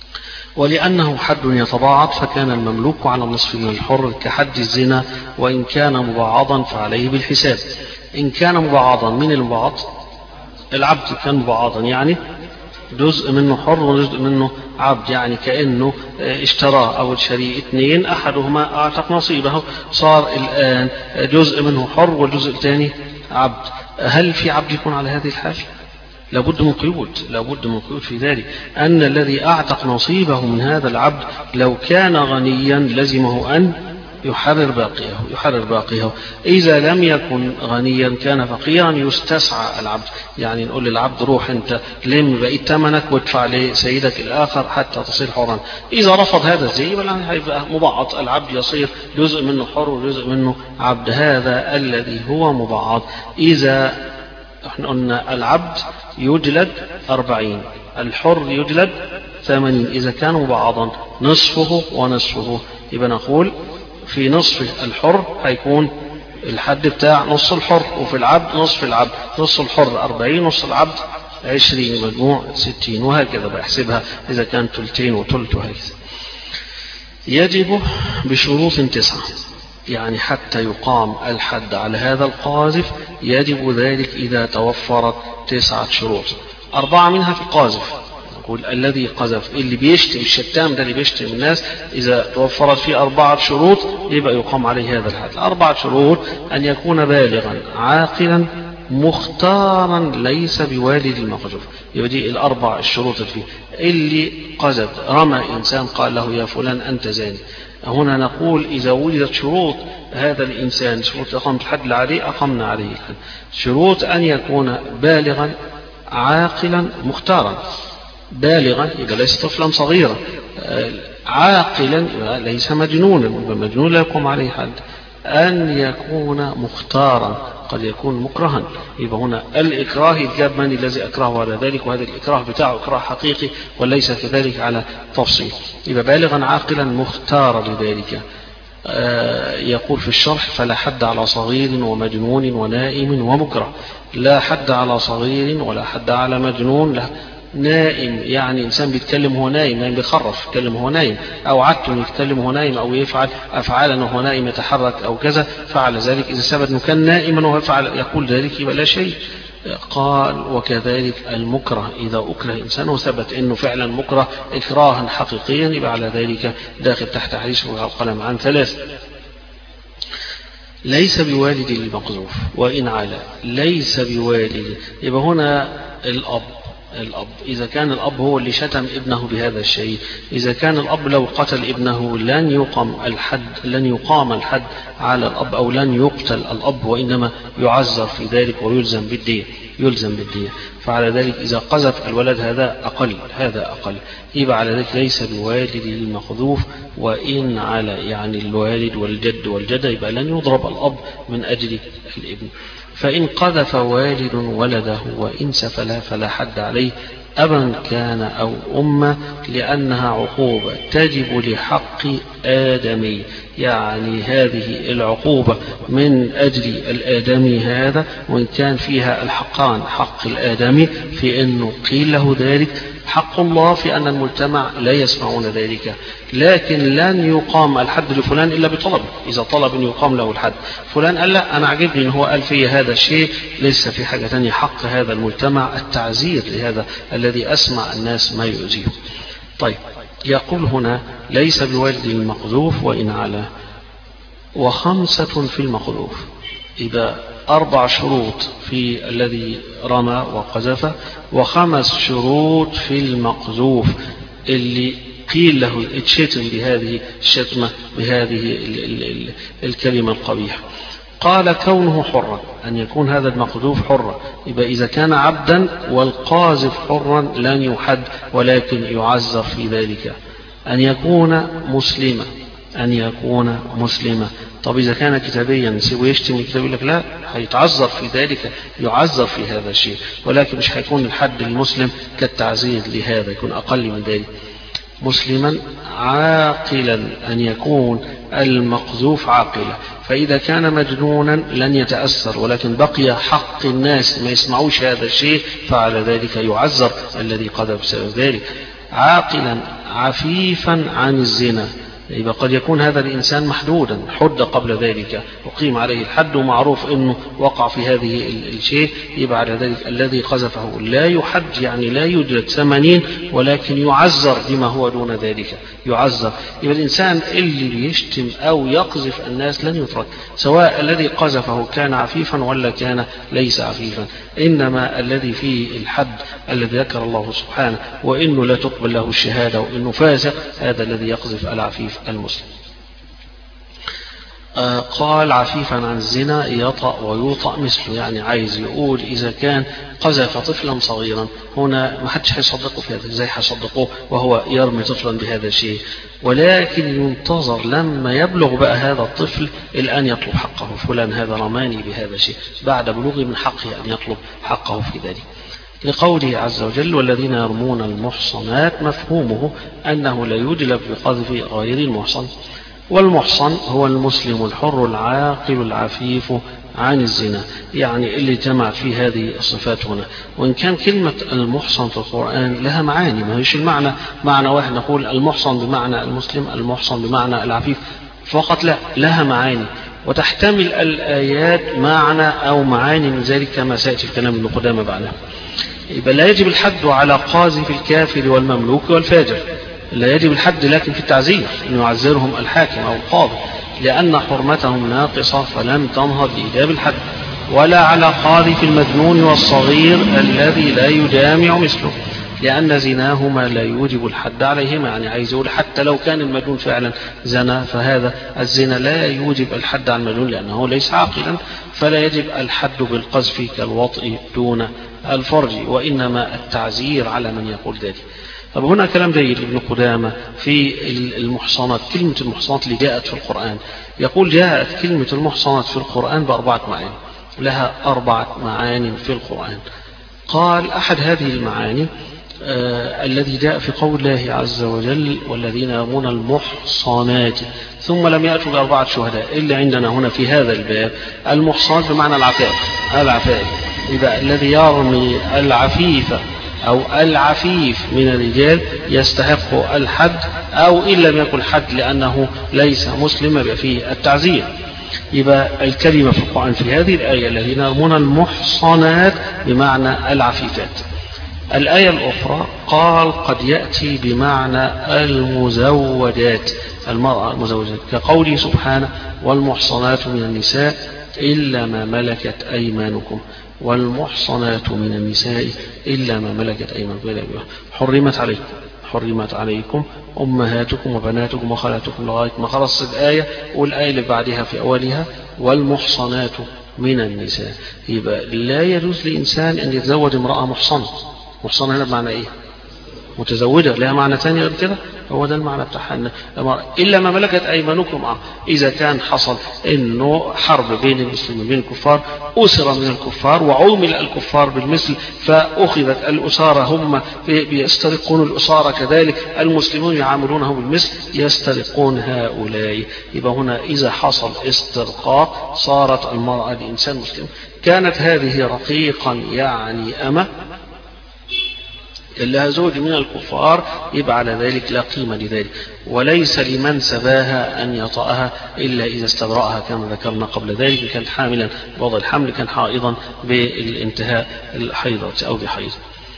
ولأنه حد يتباعض فكان المملوك على النصف من الحر كحد الزنا، وإن كان مبعضا فعليه بالحساب. إن كان مبعضا، من المبعض؟ العبد كان مبعضا، يعني جزء منه حر وجزء منه عبد، يعني كأنه اشتراه أو شري اثنين، أحدهما أعتق نصيبه، صار الآن جزء منه حر والجزء الثاني عبد. هل في عبد يكون على هذه الحال؟ لابد من قيود، لابد من قيود في ذلك، أن الذي أعتق نصيبه من هذا العبد لو كان غنيا لزمه أن يحرر باقيه يحرر باقيه إذا لم يكن غنيا كان فقيرا يستسعى العبد، يعني نقول للعبد روح أنت لم بقيت ثمنك وادفع لسيدك الآخر حتى تصير حرا. إذا رفض هذا الزي هيبقى مبعض، العبد يصير جزء منه حر وجزء منه عبد، هذا الذي هو مبعض. إذا احنا قلنا العبد يجلد أربعين، الحر يجلد ثمانين، إذا كان مبعضا نصفه ونصفه، يبقى نقول في نصف الحر هيكون الحد بتاع نص الحر، وفي العبد نصف العبد، نص الحر أربعين نص العبد عشرين، مجموع ستين، وهكذا بحسبها إذا كان تلتين وتلت وهكذا. يجب بشروط تسعة، يعني حتى يقام الحد على هذا القاذف يجب ذلك إذا توفرت تسعة شروط، أربعة منها في القاذف، نقول الذي قذف اللي بيشتم الشتام ده اللي بيشتم الناس، إذا توفرت فيه أربعة شروط يبقى يقام عليه هذا الحد. أربعة شروط: أن يكون بالغا عاقلا مختارا ليس بوالد المقذوف، يبقى دي الأربع الشروط فيه. اللي قذف رمى إنسان قال له يا فلان أنت زاني، هنا نقول إذا وجدت شروط هذا الإنسان، شروط إقامة الحد عليه أقمنا عليه الحد. شروط: أن يكون بالغا عاقلا مختارا، بالغا يبقى ليس طفلا صغيرا، عاقلا ليس مجنونا، مجنون لا يقوم عليه حد. أن يكون مختارا، قد يكون مكرها، يبقى هنا الإكراه يتجاب من الذي أكرهه على ذلك، وهذا الإكراه بتاعه إكراه حقيقي وليس كذلك على تفصيل. يبقى بالغا عاقلا مختارا لذلك. آه يقول في الشرح: فلا حد على صغير ومجنون ونائم ومكره، لا حد على صغير ولا حد على مجنون. لا نائم يعني إنسان بيتكلم هو نايم، يعني بيخرف يتكلم هو نايم، أو عدته يتكلم هو نايم، أو يفعل أفعالا وهو نايم يتحرك أو كذا، فعل ذلك إذا ثبت أنه كان نائما ويفعل يقول ذلك يبقى لا شيء. قال: وكذلك المكره، إذا أكره إنسان وثبت أنه فعلا مكره إكراها حقيقيا يبقى على ذلك داخل تحت حديث القلم عن ثلاث. ليس بوالد المقذوف وإن علا، ليس بوالد، يبقى هنا الأب الأب إذا كان الأب هو اللي شتم ابنه بهذا الشيء، إذا كان الأب لو قتل ابنه لن يقام الحد لن يقام الحد على الأب، أو لن يقتل الأب، وإنما يعذر في ذلك ويلزم بالدية يلزم بالدية. فعلى ذلك إذا قذف الولد هذا أقل هذا أقل يبقى على ذلك ليس بوالد المقذوف وإن على، يعني الوالد والجد والجدة، يبقى لن يضرب الأب من أجل الابن. فإن قذف والد ولده وإن سفله فلا حد عليه أبا كان أو أمة، لأنها عقوبة تجب لحق آدمي، يعني هذه العقوبة من أجل الآدمي هذا، وإن كان فيها الحقان، حق الآدمي في أنه قيل له ذلك، حق الله في أن المجتمع لا يسمعون ذلك، لكن لن يقام الحد لفلان إلا بطلب. إذا طلب أن يقام له الحد، فلان قال لا أنا عجبني أن هو قال في هذا الشيء، لسه في حاجة تانية، حق هذا المجتمع التعزير لهذا الذي أسمع الناس ما يؤذيه. طيب، يقول هنا: ليس بوالد المقذوف وإن علا. وخمسة في المقذوف، إذا أربع شروط في الذي رمى وقذف، وخمس شروط في المقذوف اللي قيل له اتشتم بهذه الشتمة بهذه ال ال ال الكلمة القبيحة. قال: كونه حرا، أن يكون هذا المقذوف حرا، يبقى إذا كان عبدا والقاذف حرا لن يحد ولكن يعذر في ذلك. أن يكون مسلما أن يكون مسلما طب إذا كان كتابيا نسيبه يشتم الكتاب، يقول لك لا، هيتعذر في ذلك، يعذر في هذا الشيء، ولكن مش هيكون الحد المسلم كالتعزير لهذا، يكون أقل من ذلك. مسلما عاقلا، أن يكون المقذوف عاقلا، فإذا كان مجنونا لن يتأثر، ولكن بقي حق الناس ما يسمعوش هذا الشيء، فعلى ذلك يعذر الذي قذف بسبب ذلك. عاقلا عفيفا عن الزنا. يبقى قد يكون هذا الإنسان محدودا، حد قبل ذلك وقيم عليه الحد ومعروف أنه وقع في هذه الشيء، يبقى على ذلك الذي قذفه لا يحد، يعني لا يوجد ثمانين، ولكن يعذر بما هو دون ذلك، يعذر. يبقى الإنسان اللي بيشتم أو يقذف الناس لن يترك، سواء الذي قذفه كان عفيفا ولا كان ليس عفيفا، إنما الذي فيه الحد الذي ذكر الله سبحانه وإنه لا تقبل له الشهادة وإنه فاسق، هذا الذي يقذف العفيف المسلم. آه قال عفيفا عن الزنا يطأ ويوطأ مثله، يعني عايز يقول إذا كان قذف طفلا صغيرا، هنا ما حدش هيصدقه في هذا، ازاي هيصدقوه وهو يرمي طفلا بهذا الشيء؟ ولكن ينتظر لما يبلغ بقى هذا الطفل الآن يطلب حقه، فلان هذا رماني بهذا الشيء، بعد بلوغه من حقه أن يطلب حقه في ذلك. لقوله عز وجل والذين يرمون المحصنات، مفهومه أنه لا يجلب بقذف غير المحصن، والمحصن هو المسلم الحر العاقل العفيف عن الزنا، يعني اللي جمع في هذه الصفات هنا. وإن كان كلمة المحصن في القرآن لها معاني، ما هيش المعنى معنى واحد نقول المحصن بمعنى المسلم، المحصن بمعنى العفيف فقط، لا، لها معاني وتحتمل الآيات معنى أو معاني من ذلك كما سيأتي في كلام ابن قدامة بعدها. يبقى لا يجب الحد على قاذف الكافر والمملوك والفاجر، لا يجب الحد لكن في التعزير أن يعزرهم الحاكم أو القاضي، لأن حرمتهم ناقصة فلم تنهض لإيجاب الحد، ولا على قاذف المجنون والصغير الذي لا يجامع مثله، لأن زناهما لا يوجب الحد عليهما. يعني عايز يقول حتى لو كان المجنون فعلا زنا، فهذا الزنا لا يوجب الحد على المجنون لأنه ليس عاقلا، فلا يجب الحد بالقذف كالوطء دون الفرج، وإنما التعزير على من يقول ذلك. طب هنا كلام جيد لابن قدامة في المحصنات، كلمة المحصنات اللي جاءت في القرآن، يقول جاءت كلمة المحصنات في القرآن بأربعة معاني، لها أربعة معاني في القرآن. قال أحد هذه المعاني آه الذي جاء في قول الله عز وجل والذين يرمون المحصنات ثم لم يأتوا بأربعة شهداء، إلا عندنا هنا في هذا الباب المحصنات بمعنى العفاف، العفاف. إذا الذي يرمي العفيفة أو العفيف من الرجال يستحق الحد، أو إن لم يكن حد لأنه ليس مسلما يبقى فيه التعزير. يبقى الكلمة في القرآن في هذه الآية الذين يرمون المحصنات بمعنى العفيفات. الآية الأخرى قال قد يأتي بمعنى المزوجات، المرأة المزوجات، كقوله سبحانه والمحصنات من النساء إلا ما ملكت أيمانكم، والمحصنات من النساء إلا ما ملكت أيمانكم، حرمت عليكم حرمت عليكم أمهاتكم وبناتكم وخالاتكم لغاية ما خلص الآية، والآية اللي بعدها في أولها والمحصنات من النساء. يبقى لا يجوز لإنسان أن يتزوج امرأة محصنة. محصنة هنا بمعنى إيه؟ متزوجة، لها معنى ثاني غير كده؟ هو ده المعنى بتاعها، إلا ما ملكت أيمانكم. إذا كان حصل إنه حرب بين المسلمين وبين الكفار، أسر من الكفار وعومل الكفار بالمثل، فأخذت الأسارة، هم يسترقون الأسارة، كذلك المسلمون يعاملونهم بالمثل، يسترقون هؤلاء. يبقى هنا إذا حصل استرقاق صارت المرأة لإنسان مسلم، كانت هذه رقيقا يعني أمة لها زوج من الكفار، يبقى على ذلك لا قيمة لذلك، وليس لمن سباها أن يطأها إلا إذا استبرأها كما ذكرنا قبل ذلك، كانت حاملا بوضع الحمل، كان حائضا بالانتهاء الحيضة أو بحيض.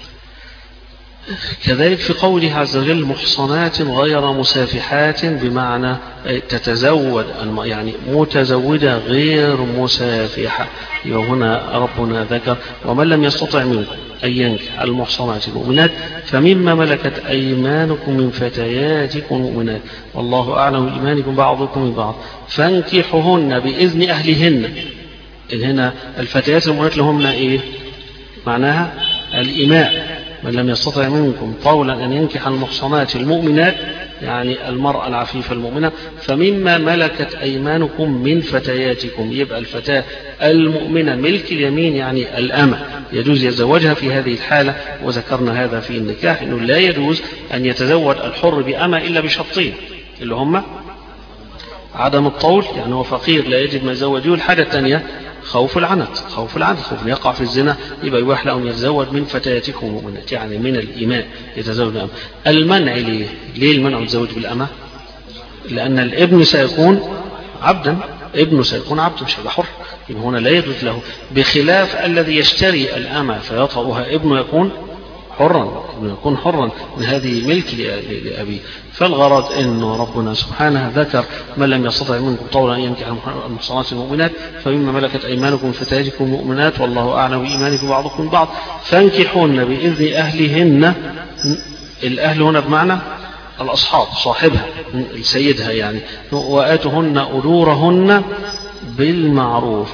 كذلك في قوله عز وجل محصنات غير مسافحات بمعنى تتزوج، يعني متزوجة غير مسافحة. وهنا ربنا ذكر ومن لم يستطع منكم أن ينكح المحصنات المؤمنات فمما ملكت أيمانكم من فتياتكم المؤمنات والله أعلم بإيمانكم بعضكم من بعض فانكحوهن بإذن أهلهن. هنا الفتيات المؤمنات لهن إيه معناها؟ الإماء. من لم يستطع منكم طولا أن ينكح المحصنات المؤمنات يعني المرأة العفيفة المؤمنة فمما ملكت أيمانكم من فتياتكم. يبقى الفتاة المؤمنة ملك اليمين يعني الأمة، يجوز يتزوجها في هذه الحالة، وذكرنا هذا في النكاح أنه لا يجوز أن يتزوج الحر بأمة إلا بشرطين اللي هم عدم الطول، يعني هو فقير لا يجد ما يزوجه. الحاجة الثانية خوف العنت، خوف العنت، خوف أن يقع في الزنا، يبقى يباح له أن يتزوج من فتياتكم المؤمنات، يعني من الإماء يتزوج بالأمة. المنع ليه؟ ليه المنع يتزوج بالأمة؟ لأن الابن سيكون عبدا، ابنه سيكون عبدا مش هيبقى حر، يبقى هنا لا يجوز له، بخلاف الذي يشتري الأمة فيطأها ابنه يكون حرا، يكون حرا من هذه ملك لأبيه. فالغرض أنه ربنا سبحانه ذكر من لم يستطع منكم طولا أن ينكح المحصنات المؤمنات فمما ملكت أيمانكم فتياتكم المؤمنات والله أعلم بإيمانكم بعضكم بعض فانكحوهن بإذن أهلهن. الأهل هنا بمعنى الأصحاب، صاحبها سيدها يعني. وآتوهن أجورهن بالمعروف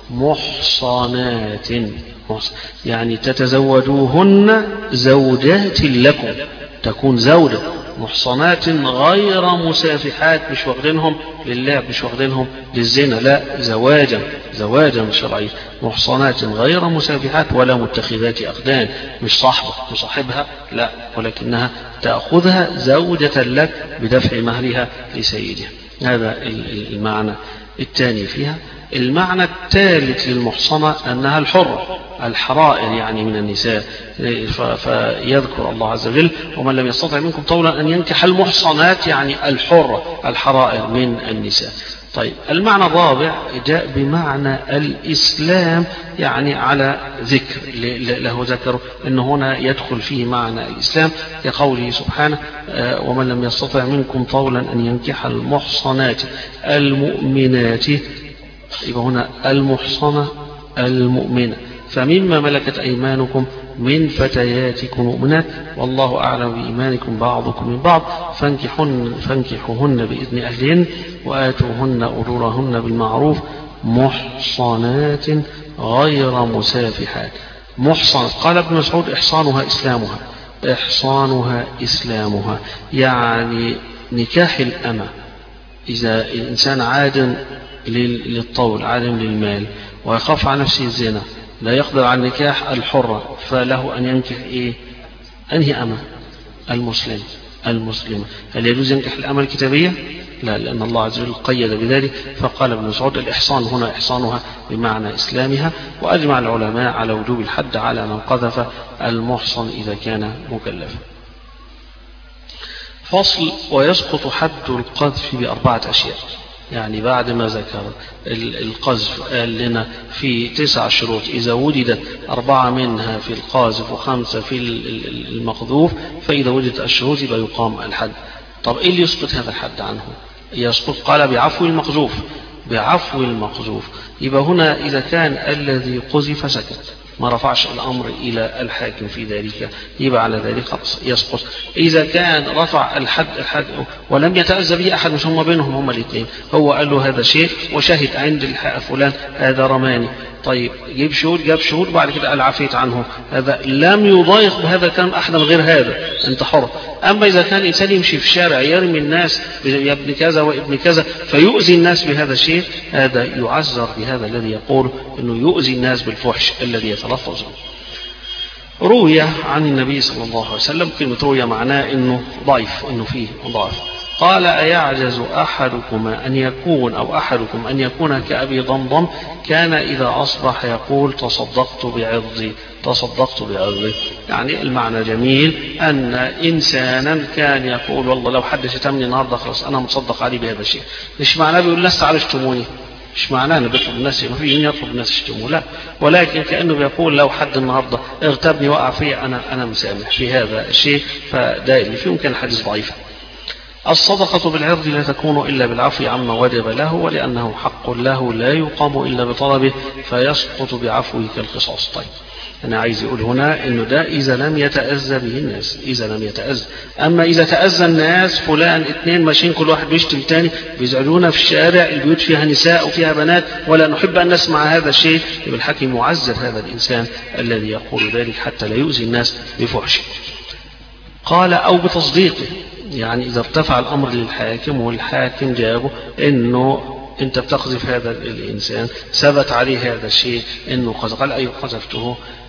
محصنات، يعني تتزوجوهن زوجات لكم، تكون زوجة، محصنات غير مسافحات، مش واخدينهم لله، مش واخدينهم للزنا، لا، زواجا، زواجا شرعي، محصنات غير مسافحات ولا متخذات أخدان، مش صاحبة مصاحبها لا، ولكنها تأخذها زوجة لك بدفع مهرها لسيدها. هذا المعنى الثاني فيها. المعنى الثالث للمحصنة أنها الحرة، الحرائر يعني من النساء، فيذكر الله عز وجل ومن لم يستطع منكم طولا أن ينكح المحصنات، يعني الحرة الحرائر من النساء. طيب المعنى الرابع جاء بمعنى الإسلام، يعني على ذكر له ذكر أنه هنا يدخل فيه معنى الإسلام كقوله سبحانه ومن لم يستطع منكم طولا أن ينكح المحصنات المؤمنات، يبقى هنا المحصنة المؤمنة، فمما ملكت أيمانكم من فتياتكم المؤمنات والله أعلم بإيمانكم بعضكم من بعض فانكحوهن فانكحوهن بإذن أهلهن وآتوهن أجورهن بالمعروف محصنات غير مسافحات. محصن قال ابن مسعود إحصانها إسلامها، إحصانها إسلامها، يعني نكاح الأمة إذا الإنسان عاد للطول عالم للمال ويخاف على نفسه الزنا لا يقدر على النكاح الحرة، فله أن ينكح إيه؟ أنهي أمة؟ المسلم المسلمة. هل يجوز ينكح الأمة الكتابية؟ لا، لأن الله عز وجل قيد بذلك، فقال ابن مسعود الإحصان هنا إحصانها بمعنى إسلامها. وأجمع العلماء على وجوب الحد على من قذف المحصن إذا كان مكلفا. فصل. ويسقط حد القذف بأربعة أشياء، يعني بعد ما ذكر القذف قال لنا في تسع شروط، إذا وجدت أربعة منها في القاذف وخمسة في المقذوف فإذا وجدت الشروط يبقى يقام الحد. طب إيه اللي يسقط هذا الحد عنه؟ يسقط قال بعفو المقذوف، بعفو المقذوف. يبقى هنا إذا كان الذي قذف سكت ما رفعش الأمر إلى الحاكم في ذلك يبقى على ذلك خلاص يسقط. إذا كان رفع الحد الحد ولم يتأذى به أحد، مش هم بينهم هم الاثنين، هو قال له هذا شيء وشهد عند فلان هذا رماني، طيب جيب شهود، جاب شهود بعد كده قال عفيت عنه، هذا لم يضايق بهذا كان أحدا غير هذا، أنت حر. أما إذا كان إنسان يمشي في الشارع يرمي الناس يا ابن كذا وابن كذا فيؤذي الناس بهذا الشيء، هذا يعذر بهذا الذي يقول أنه يؤذي الناس بالفحش الذي يتلفظ. روي عن النبي صلى الله عليه وسلم، كلمة روي معناه أنه ضعيف، أنه فيه ضعف، قال أيعجز أحدكما أن يكون أو أحدكم أن يكون كأبي ضمضم كان إذا أصبح يقول تصدقت بعرضي، تصدقت بعرضي. يعني المعنى جميل، أن إنسانا كان يقول والله لو حد شتمني النهارده خلاص أنا مصدق عليه بهذا الشيء. مش معناه بيقول الناس تعالوا اشتموني، مش معناه انه بيطلب الناس، ما في يطلب الناس يشتموا، لا، ولكن كأنه بيقول لو حد النهارده اغتابني وقع فيه انا انا مسامح في هذا الشيء، فده اللي فيه ممكن الحديث ضعيف. الصدقة بالعرض لا تكون إلا بالعفو عما وجب له، ولأنه حق له لا يقام إلا بطلبه فيسقط بعفوه كالقصاص. طيب أنا عايز يقول هنا إنه ده إذا لم يتأذى به الناس، إذا لم يتأذى. أما إذا تأذى الناس، فلان اثنين ماشيين كل واحد بيشتم تاني بيزعلونا في الشارع، البيوت فيها نساء وفيها بنات ولا نحب أن نسمع هذا الشيء، يبقى الحاكم معذر هذا الإنسان الذي يقول ذلك حتى لا يؤذي الناس بفحشه. قال أو بتصديقه، يعني إذا ارتفع الأمر للحاكم والحاكم جابه إنه أنت بتقذف هذا الإنسان، ثبت عليه هذا الشيء إنه قذف، قال أي قذفته،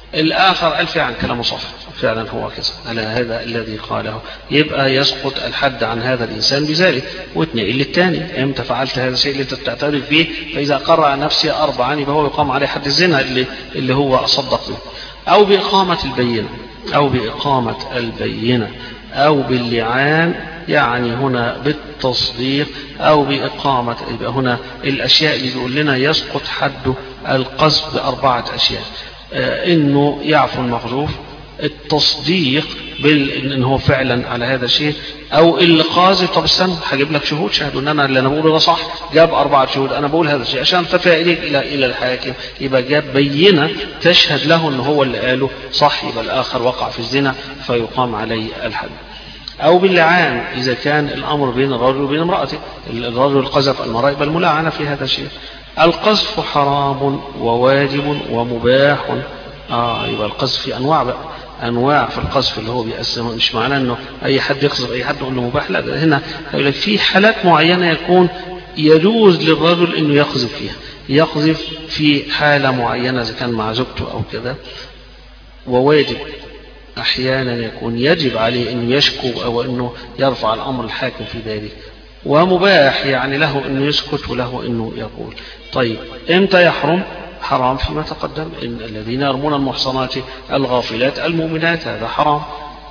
الآخر قال فعلا كلامه صح، فعلا هو كذا على هذا الذي قاله، يبقى يسقط الحد عن هذا الإنسان بذلك، واتنقل للثاني امتى فعلت هذا الشيء اللي انت بتعترف به، فإذا قرأ نفسي أربعا يبقى هو يقام عليه حد الزنا اللي, اللي هو أصدق به، أو بإقامة البينة أو بإقامة البينة أو باللعان، يعني هنا بالتصديق أو بإقامة، يبقى هنا الأشياء اللي بيقول لنا يسقط حد القذف بأربعة أشياء: إنه يعفو المقذوف، التصديق بأن هو فعلا على هذا الشيء، أو اللي قاذف طب استنى هجيب لك شهود شهدوا أن أنا اللي أنا بقوله ده صح، جاب أربعة شهود أنا بقول هذا الشيء عشان تفى إليك إلى إلى الحاكم، يبقى جاب بينة تشهد له أنه هو اللي قاله صح، يبقى الآخر وقع في الزنا فيقام عليه الحد. أو باللعان إذا كان الأمر بين الرجل وبين امرأته، الرجل قذف المرأة يبقى الملاعنة في هذا الشيء. القذف حرام وواجب ومباح، آه يبقى القذف في أنواع بقى، أنواع في القذف اللي هو بيقسمه، مش معناه إنه أي حد يقذف أي حد يقول له مباح، لا ده هنا في حالات معينة يكون يجوز للرجل إنه يقذف فيها، يقذف في حالة معينة إذا كان مع زوجته أو كذا، وواجب أحيانا يكون يجب عليه أنه يشكو أو أنه يرفع الأمر الحاكم في ذلك، ومباح يعني له أنه يسكت وله أنه يقول. طيب إمتى يحرم؟ حرام فيما تقدم، إن الذين يرمون المحصنات الغافلات المؤمنات هذا حرام،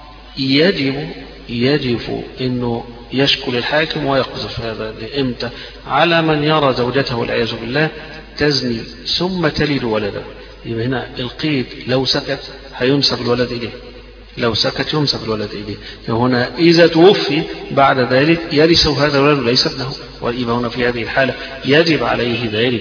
يجب يجب أنه يشكو للحاكم ويقذف. هذا إمتى؟ على من يرى زوجته والعياذ بالله تزني ثم تلد ولدا، يبقى هنا القيد لو سكت هينسب الولد إليه، لو سكت ينسب الولد إليه. هنا إذا توفي بعد ذلك يرث هذا الولد وليس ابنه، ويبقى هنا في هذه الحالة يجب عليه ذلك،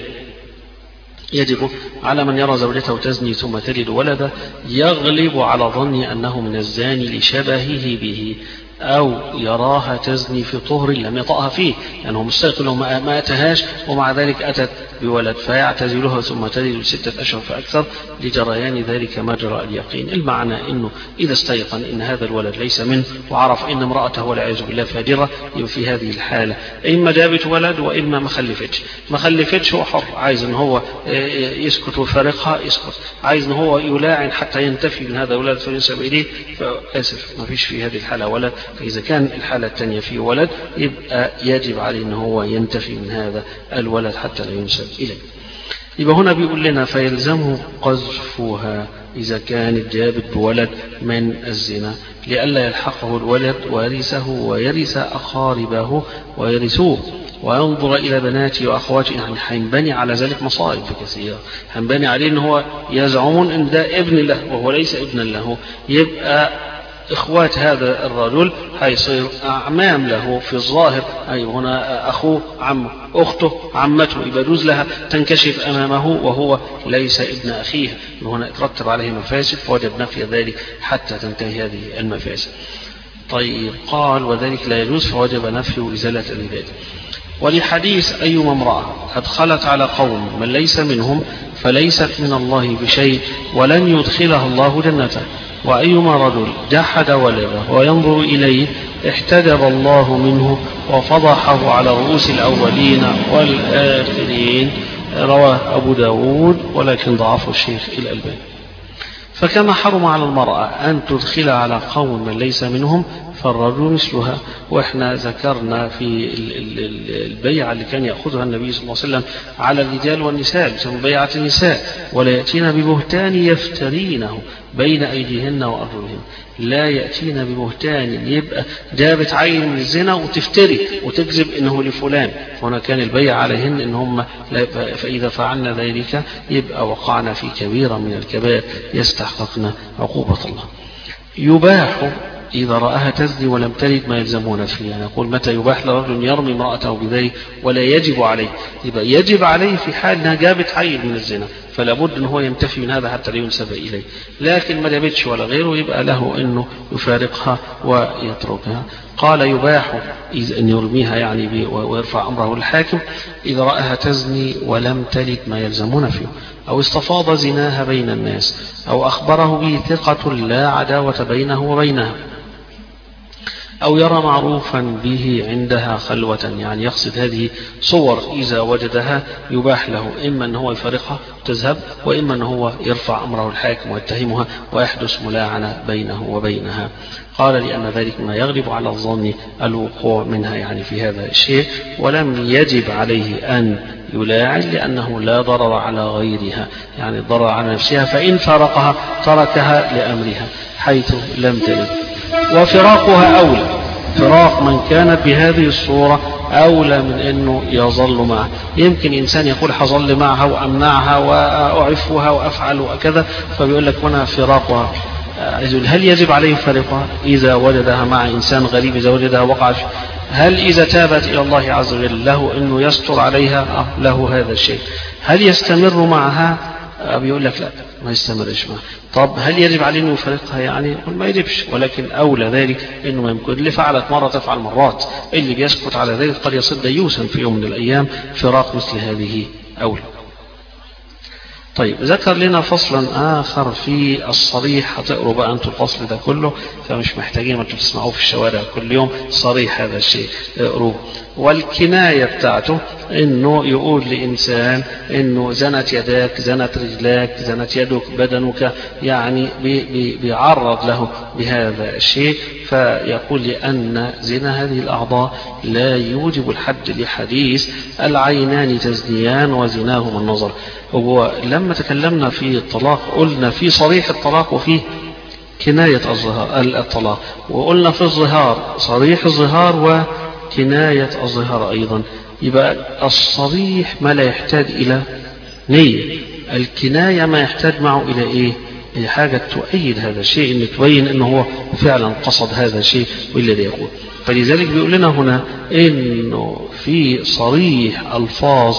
يجب على من يرى زوجته تزني ثم تلد ولدا يغلب على ظن أنه من الزاني لشبهه به، أو يراها تزني في طهر لم يطأها فيه، يعني هو مستيقن ما أتهاش ومع ذلك أتت بولد فيعتزلها ثم تلد ستة أشهر فأكثر لجريان ذلك مجرى اليقين. المعنى أنه إذا استيقن أن هذا الولد ليس منه وعرف أن امرأته والعياذ بالله فاجرة، يبقى في هذه الحالة إما جابت ولد وإما ما خلفتش، ما خلفتش هو حر، عايز أن هو يسكت ويفارقها يسكت، عايز أن هو يلاعن حتى ينتفي من هذا الولد فينسب إليه، فآسف ما فيش في هذه الحالة ولد. فإذا كان الحالة الثانية فيه ولد يبقى يجب عليه أن هو ينتفي من هذا الولد حتى لا ينسب إليه. يبقى هنا بيقول لنا فيلزمه قذفها إذا كانت جابت بولد من الزنا، لئلا يلحقه الولد ويرثه ويرث أقاربه ويرثوه وينظر إلى بناته وأخواته، يعني هينبني على ذلك مصائب كثيرة، هينبني عليه أن هو يزعمون أن ده ابن له وهو ليس ابنا له، يبقى إخوات هذا الرجل هيصير أعمام له في الظاهر، أي هنا أخوه عمه أخته عمته، يبقى يجوز لها تنكشف أمامه وهو ليس ابن أخيها، هنا يترتب عليه مفاسد فوجب نفي ذلك حتى تنتهي هذه المفاسد. طيب قال وذلك لا يجوز فوجب نفي وإزالة ذلك. ولحديث أيما امرأة أدخلت على قوم من ليس منهم فليست من الله بشيء ولن يدخلها الله جنته، وأيما رجل جحد ولده وينظر إليه احتجب الله منه وفضحه على رؤوس الأولين والآخرين، رواه أبو داود ولكن ضعفه الشيخ الألباني. فكما حرم على المرأة أن تدخل على قوم من ليس منهم فالرجل مثلها. وإحنا ذكرنا في البيعة اللي كان يأخذها النبي صلى الله عليه وسلم على الرجال والنساء بسبب بيعة النساء، ولا يأتين ببهتان يفترينه بين أيديهن وأرجلهن، لا يأتين ببهتان يبقى جابت عين من الزنا وتفتري وتكذب إنه لفلان، هنا كان البيع عليهن إن هم فإذا فعلنا ذلك يبقى وقعنا في كبيرة من الكبائر يستحققنا عقوبة الله. يباح إذا رآها تزني ولم تلد ما يلزمون فيه، يعني يقول متى يباح لرجل يرمي امرأته بذلك ولا يجب عليه، يبقى يجب عليه في حال أنها جابت عيل من الزنا فلا بد أن هو ينتفي من هذا حتى لا ينسب إليه، لكن ما جابتش ولا غيره يبقى له أنه يفارقها ويتركها. قال يباح أن يرميها يعني ويرفع أمره للحاكم إذا رآها تزني ولم تلد ما يلزمون فيه، أو استفاض زناها بين الناس، أو أخبره به ثقة لا عداوة بينه وبينها، أو يرى معروفا به عندها خلوة، يعني يقصد هذه صور إذا وجدها يباح له إما أن هو يفارقها تذهب، وإما أن هو يرفع أمره الحاكم ويتهمها ويحدث ملاعنة بينه وبينها. قال لأن ذلك ما يغلب على الظن الوقوع منها يعني في هذا الشيء، ولم يجب عليه أن يلاعن لأنه لا ضرر على غيرها، يعني ضرر على نفسها، فإن فارقها تركها لأمرها حيث لم تلد. وفراقها أولى، فراق من كانت بهذه الصورة أولى من أنه يظل معها. يمكن إنسان يقول حظل معها وأمنعها وأعفها وأفعل وكذا، فبيقول لك هنا فراقها. هل يجب عليه فارقها إذا وجدها مع إنسان غريب، إذا وجدها وقع؟ هل إذا تابت إلى الله عز وجل له أنه يستر عليها؟ له هذا الشيء. هل يستمر معها؟ بيقول لك لا، ما يستمرش معها. طب هل يجب عليه أنه يفارقها؟ يعني يقول ما يجبش، ولكن أولى ذلك أنه ما يمكن. اللي فعلت مرة تفعل مرات، اللي بيسكت على ذلك قد يصير ديوسا في يوم من الأيام. فراق مثل هذه أولى. طيب ذكر لنا فصلا آخر في الصريح، هتقروا بقى أنتوا الفصل ده كله، فمش محتاجين ما تسمعوه في الشوارع كل يوم، صريح هذا الشيء اقروه. والكناية بتاعته إنه يقول لإنسان إنه زنت يداك، زنت رجلاك، زنت يدك، بدنك، يعني بي بي بيعرض له بهذا الشيء، فيقول لأن زنا هذه الأعضاء لا يوجب الحد لحديث العينان تزنيان وزناهما النظر. هو لما تكلمنا في الطلاق قلنا في صريح الطلاق وفي كناية الطلاق، وقلنا في الظهار صريح الظهار وكناية الظهار أيضا. يبقى الصريح ما لا يحتاج إلى نية، الكناية ما يحتاج معه إلى إيه؟ هي حاجة تؤيد هذا الشيء، إن تبين إنه هو فعلا قصد هذا الشيء والذي يقول. فلذلك بيقول لنا هنا إنه في صريح ألفاظ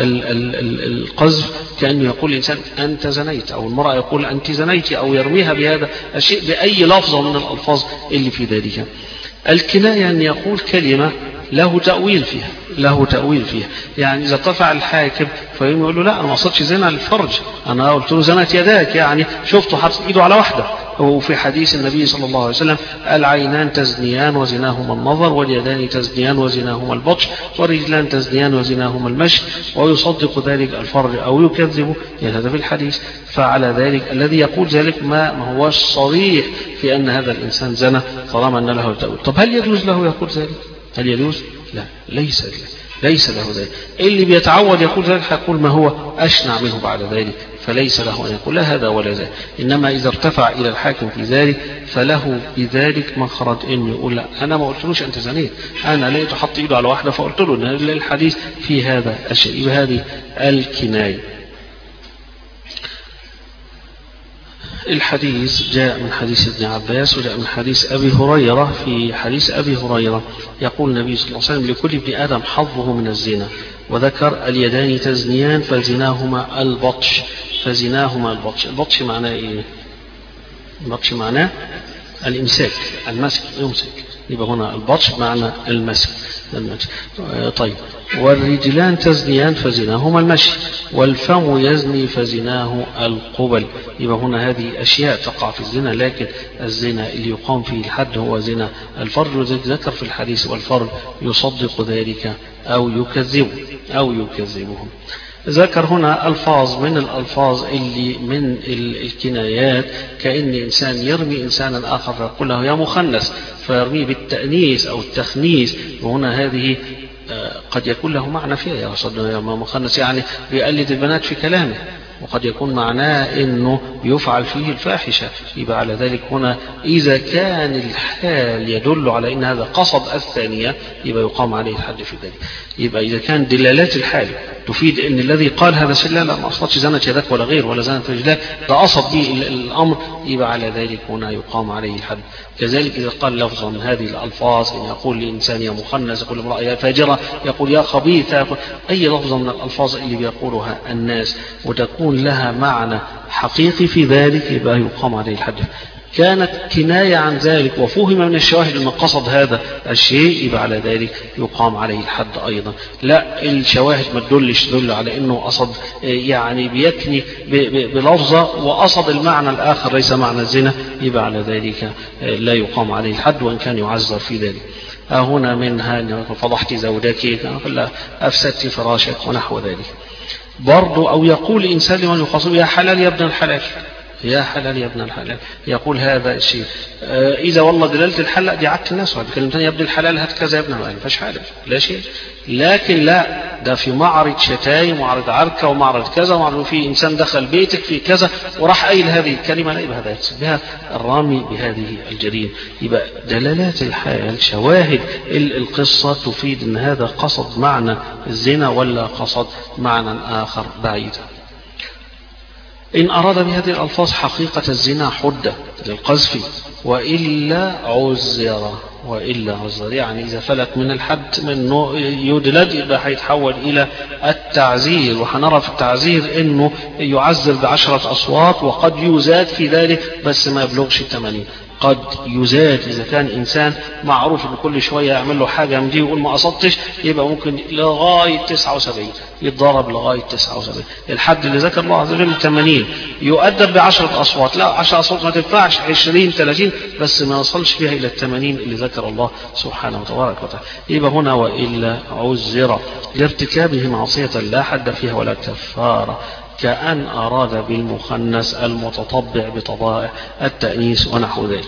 القذف كأنه يقول الإنسان أنت زنيت، أو المرأة يقول أنت زنيت، أو يرميها بهذا الشيء بأي لفظة من الألفاظ اللي في ذلك. الكناية أن يقول كلمة له تأويل فيها، له تأويل فيها. يعني إذا ارتفع الحاكم فيقول له لا أنا ما قصدتش زنا الفرج، أنا قلت له زنت يداك، يعني شفته حاطط إيده على واحدة. وفي حديث النبي صلى الله عليه وسلم العينان تزنيان وزناهما النظر، واليدان تزنيان وزناهما البطش، والرجلان تزنيان وزناهما المشي، ويصدق ذلك الفرج أو يكذب، يعني هذا في الحديث. فعلى ذلك الذي يقول ذلك ما ما هو صريح في أن هذا الإنسان زنى طالما أن له تأويل. طب هل يجوز له يقول ذلك؟ هل يجوز؟ لا، ليس ليس له ذلك. اللي بيتعود يقول ذلك هيقول ما هو أشنع منه بعد ذلك، فليس له أن يقول لا هذا ولا ذلك. إنما إذا ارتفع إلى الحاكم في ذلك فله بذلك مخرج إنه يقول لا أنا ما قلتلوش أنت زنيت، أنا لقيته حط إيده على واحدة فقلت له إن الحديث في هذا الشيء، بهذه الكناية. الحديث جاء من حديث ابن عباس وجاء من حديث أبي هريرة. في حديث أبي هريرة يقول النبي صلى الله عليه وسلم لكل ابن آدم حظه من الزنا، وذكر اليدان تزنيان فزناهما البطش، فزناهما البطش. البطش معناه إيه؟ البطش معناه الإمساك، المسك، يمسك. يبقى هنا البطش معنى المسك. طيب، والرجلان تزنيان فزناهما المشي، والفم يزني فزناه القبل. يبقى هنا هذه أشياء تقع في الزنا، لكن الزنا اللي يقام فيه الحد هو زنا الفرج، وذلك ذكر في الحديث والفرج يصدق ذلك أو يكذبه أو يكذبهم. ذكر هنا ألفاظ من الألفاظ اللي من الكنايات، كأن إنسان يرمي إنسانا آخر فيقول له يا مخنث، فيرميه بالتأنيث أو التخنيث. وهنا هذه قد يكون له معنى فيها يا صدق يا مخنث، يعني بيقلد البنات في كلامه، وقد يكون معناه انه يفعل فيه الفاحشة. يبقى على ذلك هنا اذا كان الحال يدل على ان هذا قصد الثانية يبقى يقام عليه الحد في ذلك. يبقى اذا كان دلالات الحال تفيد ان الذي قال هذا الشيء لا لا ما اصلتش زنت يدك ولا غير ولا زنت رجلك، ده قصد به الامر، يبقى على ذلك هنا يقام عليه الحد. كذلك اذا قال لفظا من هذه الالفاظ، ان يقول لانسان يا مخنث، يقول امرأة يا فاجرة، يقول يا خبيثة، يقول اي لفظ من الالفاظ اللي بيقولها الناس وتكون لها معنى حقيقي في ذلك، يبقى يقام عليه الحد. كانت كناية عن ذلك وفهم من الشواهد أن قصد هذا الشيء يبقى على ذلك يقام عليه الحد أيضا. لا الشواهد ما تدلش تدل على أنه قصد يعني بيكني بلفظة وقصد المعنى الآخر ليس معنى الزنا يبقى على ذلك لا يقام عليه الحد وإن كان يعذر في ذلك. هنا منها فضحت زوجك أفسدت فراشك ونحو ذلك. برضو أو يقول إنسان لمن يخاصم يا حلال يا ابن الحلال يا حلال يا ابن الحلال يقول هذا الشيء آه إذا والله دلالة الحلال دي عدت الناس وكلمتين يا ابن الحلال هات كذا يا ابن الحلال ما فيش حاجة لا شيء. لكن لا ده في معرض شتايم ومعرض عركة ومعرض كذا ومعرض في إنسان دخل بيتك في كذا وراح قايل هذه الكلمة لا يبقى هذا يقصد بها الرامي بهذه الجريمة. يبقى دلالات الحال شواهد القصة تفيد أن هذا قصد معنى الزنا ولا قصد معنى آخر بعيد. إن أراد بهذه الألفاظ حقيقة الزنا حد للقذف وإلا عذر وإلا عذر يعني إذا فلت من الحد منه يدلد يبقى هيتحول إلى التعزير. وهنرى في التعزير إنه يعزر بعشرة أصوات وقد يزاد في ذلك بس ما يبلغش الثمانين. قد يزاد إذا كان إنسان معروف إن كل شوية يعمل له حاجة من دي ويقول ما قصدتش يبقى ممكن لغاية تسعة وسبعين يتضرب لغاية تسعة وسبعين. الحد اللي ذكر الله عز وجل ثمانين يؤدب بعشرة أصوات لا عشرة أصوات ما تنفعش عشرين ثلاثين بس ما يصلش فيها إلى الثمانين اللي ذكر الله سبحانه وتبارك وتعالى. يبقى هنا وإلا عذر لارتكابه معصية لا حد فيها ولا كفارة كأن أراد بالمخنث المتطبع بطبائع التأنيث ونحو ذلك.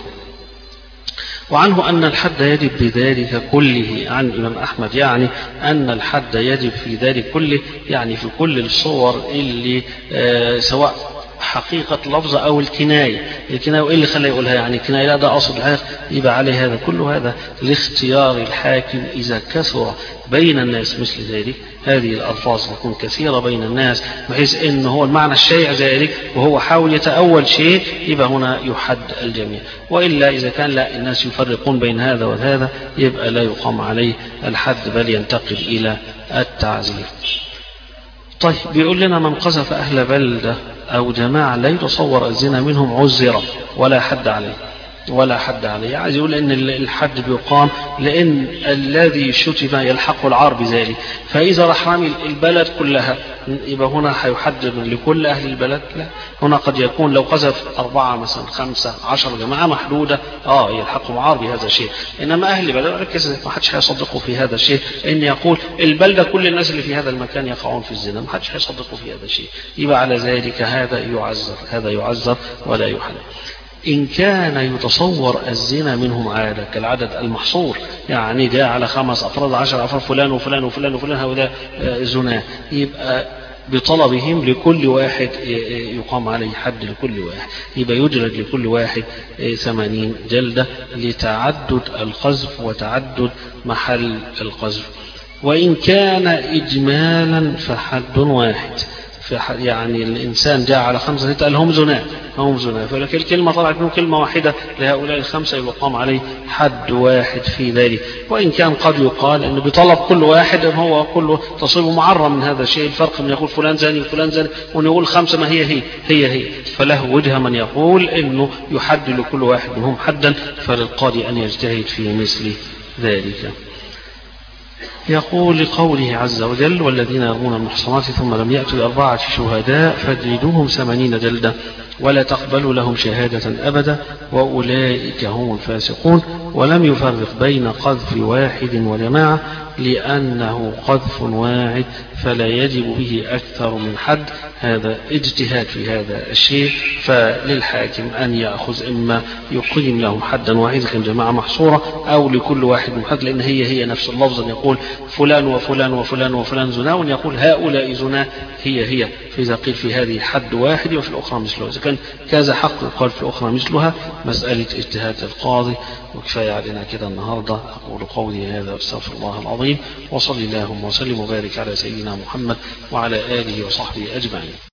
وعنه أن الحد يجب بذلك كله عن الإمام أحمد يعني أن الحد يجب في ذلك كله يعني في كل الصور اللي آه سواء حقيقة لفظة أو الكناية. الكناية وإيه اللي خلى يقولها يعني الكناية لا ده أصل الحق يبقى عليه هذا كله هذا لاختيار الحاكم إذا كثر بين الناس مثل ذلك هذه الألفاظ تكون كثيرة بين الناس بحيث إن هو المعنى الشائع ذلك وهو حاول يتأول شيء يبقى هنا يحد الجميع. وإلا إذا كان لا الناس يفرقون بين هذا وهذا يبقى لا يقام عليه الحد بل ينتقل إلى التعزير. طيب بيقول لنا من قذف أهل بلدة أو جماعة لا يتصور الزنا منهم عذر ولا حد عليه ولا حد عليه. عايز يقول ان الحد بيقام لان الذي شتم يلحق العار بذلك. فاذا راح رامي البلد كلها يبقى هنا هيحدد لكل اهل البلد لا. هنا قد يكون لو قذف اربعه مثلا خمسه عشر جماعه محدوده اه يلحقهم عار بهذا الشيء. انما اهل البلد ركز ما حدش هيصدقوا في هذا الشيء ان يقول البلده كل الناس اللي في هذا المكان يقعون في الزنا ما حدش هيصدقوا في هذا الشيء. يبقى على ذلك هذا يعذر هذا يعذر ولا يحل. إن كان يتصور الزنا منهم عادة كالعدد المحصور يعني جاء على خمس أفراد عشر أفراد فلان وفلان وفلان وفلان هؤلاء زنا يبقى بطلبهم لكل واحد يقام عليه حد لكل واحد يبقى يجلد لكل واحد ثمانين جلدة لتعدد القذف وتعدد محل القذف. وإن كان إجمالا فحد واحد يعني الإنسان جاء على خمسة قال هم زنا هم زنا فلكن الكلمة طلعت من كلمة واحدة لهؤلاء الخمسة يقام عليه حد واحد في ذلك. وإن كان قد يقال أنه بطلب كل واحد هو كله تصيب معرة من هذا الشيء. الفرق من يقول فلان زاني وفلان زاني ونقول خمسة ما هي هي هي هي فله وجه من يقول أنه يحد لكل واحد منهم حدا فللقاضي أن يجتهد في مثل ذلك. يقول لقوله عز وجل والذين يرمون المحصنات ثم لم يأتوا بأربعة شهداء فاجلدوهم ثمانين جلدة ولا تقبلوا لهم شهادة أبدا وأولئك هم الفاسقون. ولم يفرق بين قذف واحد وجماعة لأنه قذف واحد فلا يجب به أكثر من حد. هذا اجتهاد في هذا الشيء فللحاكم أن يأخذ إما يقيم لهم حدا واحدا كجماعة محصورة أو لكل واحد محد لأن هي هي نفس اللفظ يقول فلان وفلان وفلان وفلان زنا ويقول هؤلاء زنا هي هي. فإذا قيل في هذه حد واحد وفي الأخرى مثلها إذا كان كذا حق وقال في الأخرى مثلها مسألة اجتهاد القاضي. وكفاية علينا كده النهاردة. أقول قولي هذا أستغفر الله العظيم وصلي اللهم وسلم وبارك على سيدنا محمد وعلى آله وصحبه أجمعين.